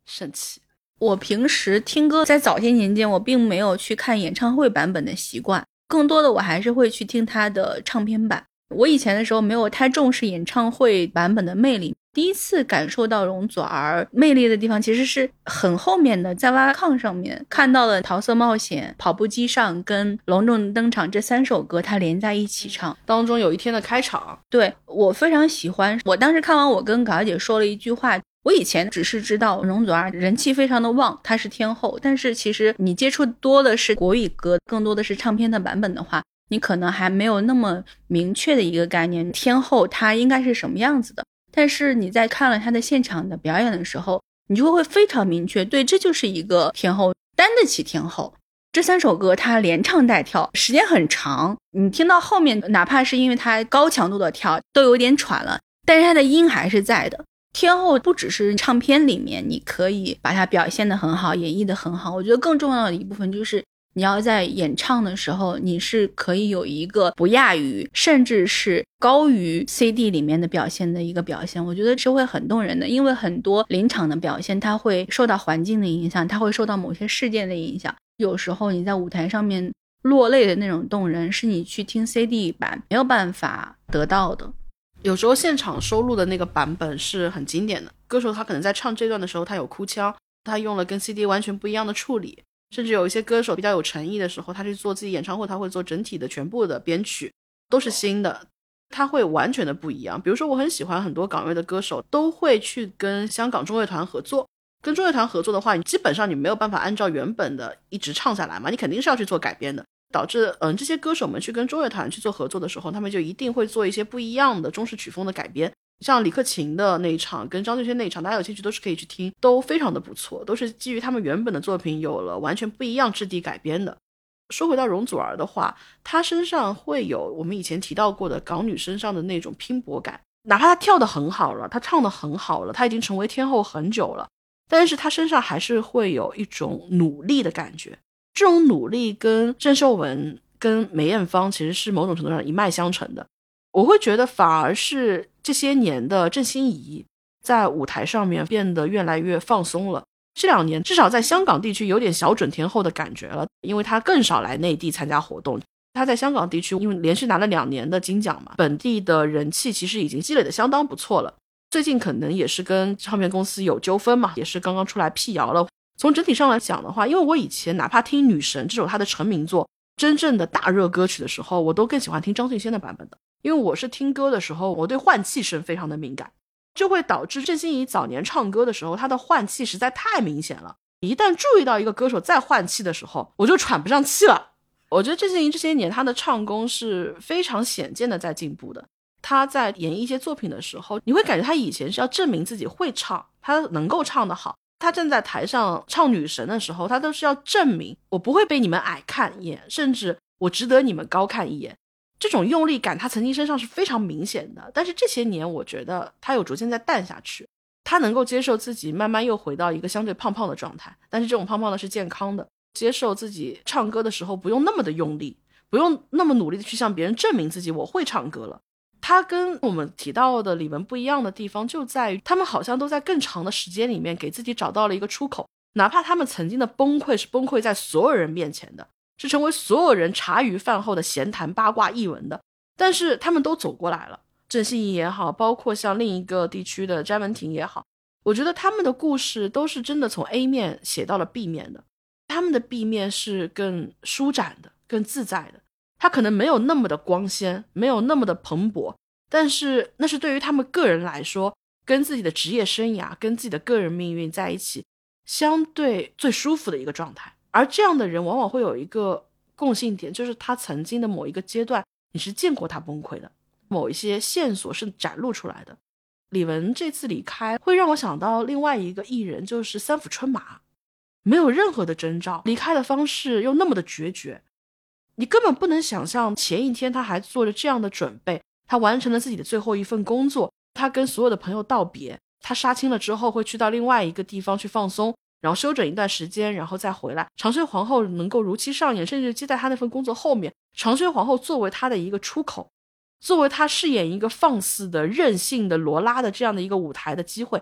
神奇。 我平时听歌在早些年间我并没有去看演唱会版本的习惯，更多的我还是会去听他的唱片版。我以前的时候没有太重视演唱会版本的魅力，第一次感受到容祖儿魅力的地方其实是很后面的，在挖炕上面看到了桃色冒险、跑步机上跟隆重登场这3首歌他连在一起唱， 当中有一天的开场， 对，我非常喜欢。我当时看完，我跟稿姐说了一句话，我以前只是知道容祖儿人气非常的旺，她是天后，但是其实你接触多的是国语歌，更多的是唱片的版本的话，你可能还没有那么明确的一个概念，天后她应该是什么样子的。但是你在看了她的现场的表演的时候，你就会非常明确，对，这就是一个天后，担得起天后。这3首歌她连唱带跳，时间很长，你听到后面哪怕是因为她高强度的跳都有点喘了，但是她的音还是在的。天后不只是唱片里面你可以把它表现得很好，演绎得很好，我觉得更重要的一部分就是你要在演唱的时候，你是可以有一个不亚于甚至是高于 CD 里面的表现的一个表现，我觉得是会很动人的。因为很多临场的表现它会受到环境的影响，它会受到某些事件的影响，有时候你在舞台上面落泪的那种动人是你去听 CD 版没有办法得到的。 有时候现场收录的那个版本是很经典的，歌手他可能在唱这段的时候他有哭腔，他用了跟 CD 完全不一样的处理，甚至有一些歌手比较有诚意的时候，他去做自己演唱会，他会做整体的全部的编曲都是新的，他会完全的不一样。比如说我很喜欢很多港乐的歌手都会去跟香港中乐团合作，跟中乐团合作的话，你基本上你没有办法按照原本的一直唱下来嘛，你肯定是要去做改编的，导致这些歌手们去跟中乐团去做合作的时候，他们就一定会做一些不一样的中式曲风的改编。像李克勤的那一场跟张敬轩那一场，大家有兴趣都是可以去听，都非常的不错，都是基于他们原本的作品有了完全不一样质地改编的。说回到容祖儿的话，她身上会有我们以前提到过的港女身上的那种拼搏感，哪怕她跳得很好了，她唱得很好了，她已经成为天后很久了，但是她身上还是会有一种努力的感觉。这种努力跟郑秀文跟梅艳芳其实是某种程度上一脉相承的。我会觉得反而是这些年的郑欣宜在舞台上面变得越来越放松了，这2年至少在香港地区有点小准天后的感觉了，因为她更少来内地参加活动，她在香港地区因为连续拿了2年的金奖嘛，本地的人气其实已经积累的相当不错了。最近可能也是跟唱片公司有纠纷嘛，也是刚刚出来辟谣了。从整体上来讲的话，因为我以前哪怕听女神这首她的成名作真正的大热歌曲的时候，我都更喜欢听张敬轩的版本的，因为我是听歌的时候我对换气声非常的敏感，就会导致郑欣宜早年唱歌的时候她的换气实在太明显了，一旦注意到一个歌手在换气的时候我就喘不上气了。我觉得郑欣宜这些年她的唱功是非常显见的在进步的，她在演绎一些作品的时候，你会感觉她以前是要证明自己会唱，她能够唱得好，她站在台上唱女神的时候，她都是要证明我不会被你们矮看一眼，甚至我值得你们高看一眼。这种用力感她曾经身上是非常明显的，但是这些年我觉得她有逐渐在淡下去，她能够接受自己慢慢又回到一个相对胖胖的状态，但是这种胖胖的是健康的，接受自己唱歌的时候不用那么的用力，不用那么努力的去向别人证明自己我会唱歌了。他跟我们提到的李玟不一样的地方就在于，他们好像都在更长的时间里面给自己找到了一个出口，哪怕他们曾经的崩溃是崩溃在所有人面前的，是成为所有人茶余饭后的闲谈八卦译文的，但是他们都走过来了。郑欣宜也好，包括像另一个地区的詹雯婷也好，我觉得他们的故事都是真的从 A 面写到了 B 面的，他们的 B 面是更舒展的，更自在的，他可能没有那么的光鲜，没有那么的蓬勃，但是那是对于他们个人来说，跟自己的职业生涯跟自己的个人命运在一起相对最舒服的一个状态。而这样的人往往会有一个共性点，就是他曾经的某一个阶段你是见过他崩溃的，某一些线索是展露出来的。李玟这次离开会让我想到另外一个艺人，就是三浦春马，没有任何的征兆，离开的方式又那么的决绝，你根本不能想象前一天他还做着这样的准备，他完成了自己的最后一份工作，他跟所有的朋友道别，他杀青了之后会去到另外一个地方去放松，然后休整一段时间，然后再回来。长sö皇后能够如期上演，甚至接在他那份工作后面，长sö皇后作为他的一个出口，作为他饰演一个放肆的任性的罗拉的这样的一个舞台的机会，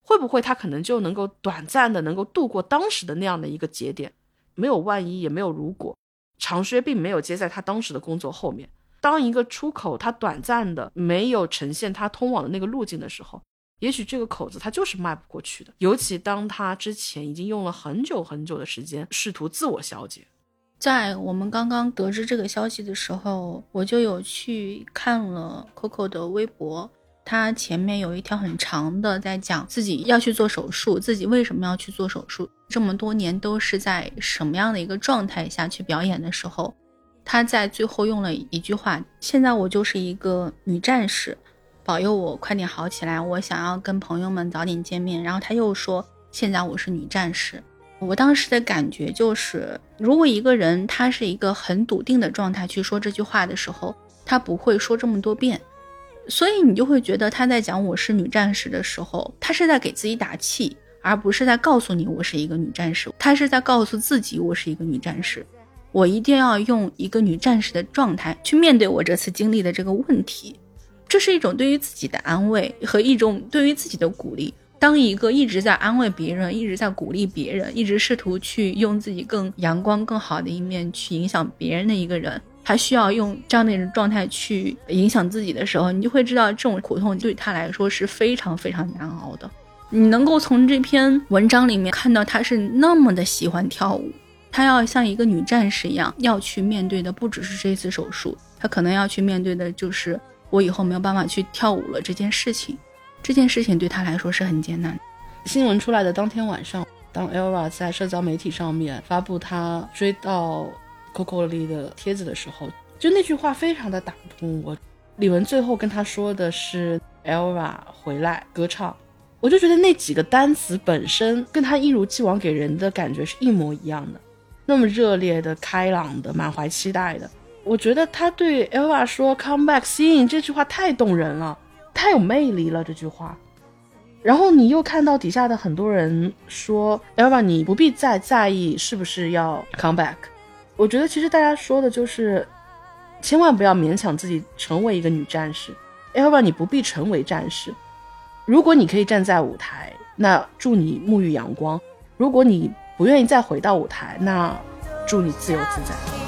会不会他可能就能够短暂的能够度过当时的那样的一个节点，没有万一也没有如果，长靴并没有接在他当时的工作后面。当一个出口他短暂的没有呈现他通往的那个路径的时候，也许这个口子他就是迈不过去的，尤其当他之前已经用了很久很久的时间试图自我消解。 在我们刚刚得知这个消息的时候，我就有去看了 Coco 的微博，他前面有一条很长的在讲自己要去做手术，自己为什么要去做手术，这么多年都是在什么样的一个状态下去表演的时候，他在最后用了一句话，现在我就是一个女战士，保佑我快点好起来，我想要跟朋友们早点见面。然后他又说现在我是女战士。我当时的感觉就是，如果一个人他是一个很笃定的状态去说这句话的时候，他不会说这么多遍，所以你就会觉得他在讲我是女战士的时候，他是在给自己打气，而不是在告诉你我是一个女战士，他是在告诉自己我是一个女战士，我一定要用一个女战士的状态去面对我这次经历的这个问题。这是一种对于自己的安慰和一种对于自己的鼓励。当一个一直在安慰别人，一直在鼓励别人，一直试图去用自己更阳光更好的一面去影响别人的一个人，还需要用这样的一种状态去影响自己的时候，你就会知道这种苦痛对他来说是非常非常难熬的。你能够从这篇文章里面看到他是那么的喜欢跳舞，他要像一个女战士一样要去面对的不只是这次手术，他可能要去面对的就是我以后没有办法去跳舞了这件事情。这件事情对他来说是很艰难。 新闻出来的当天晚上，当 Elva 在社交媒体上面发布他追到 Coco 里的帖子的时候，就那句话非常的打动我。李玟最后跟他说的是 Elva 回来歌唱，我就觉得那几个单词本身跟他一如既往给人的感觉是一模一样的，那么热烈的、开朗的、满怀期待的。我觉得他对 Elva 说 Come back sing 这句话太动人了，太有魅力了这句话。然后你又看到底下的很多人说 Elva 你不必再在意是不是要 come back。 我觉得其实大家说的就是千万不要勉强自己成为一个女战士， Elva 你不必成为战士。如果你可以站在舞台，那祝你沐浴阳光；如果你不愿意再回到舞台，那祝你自由自在。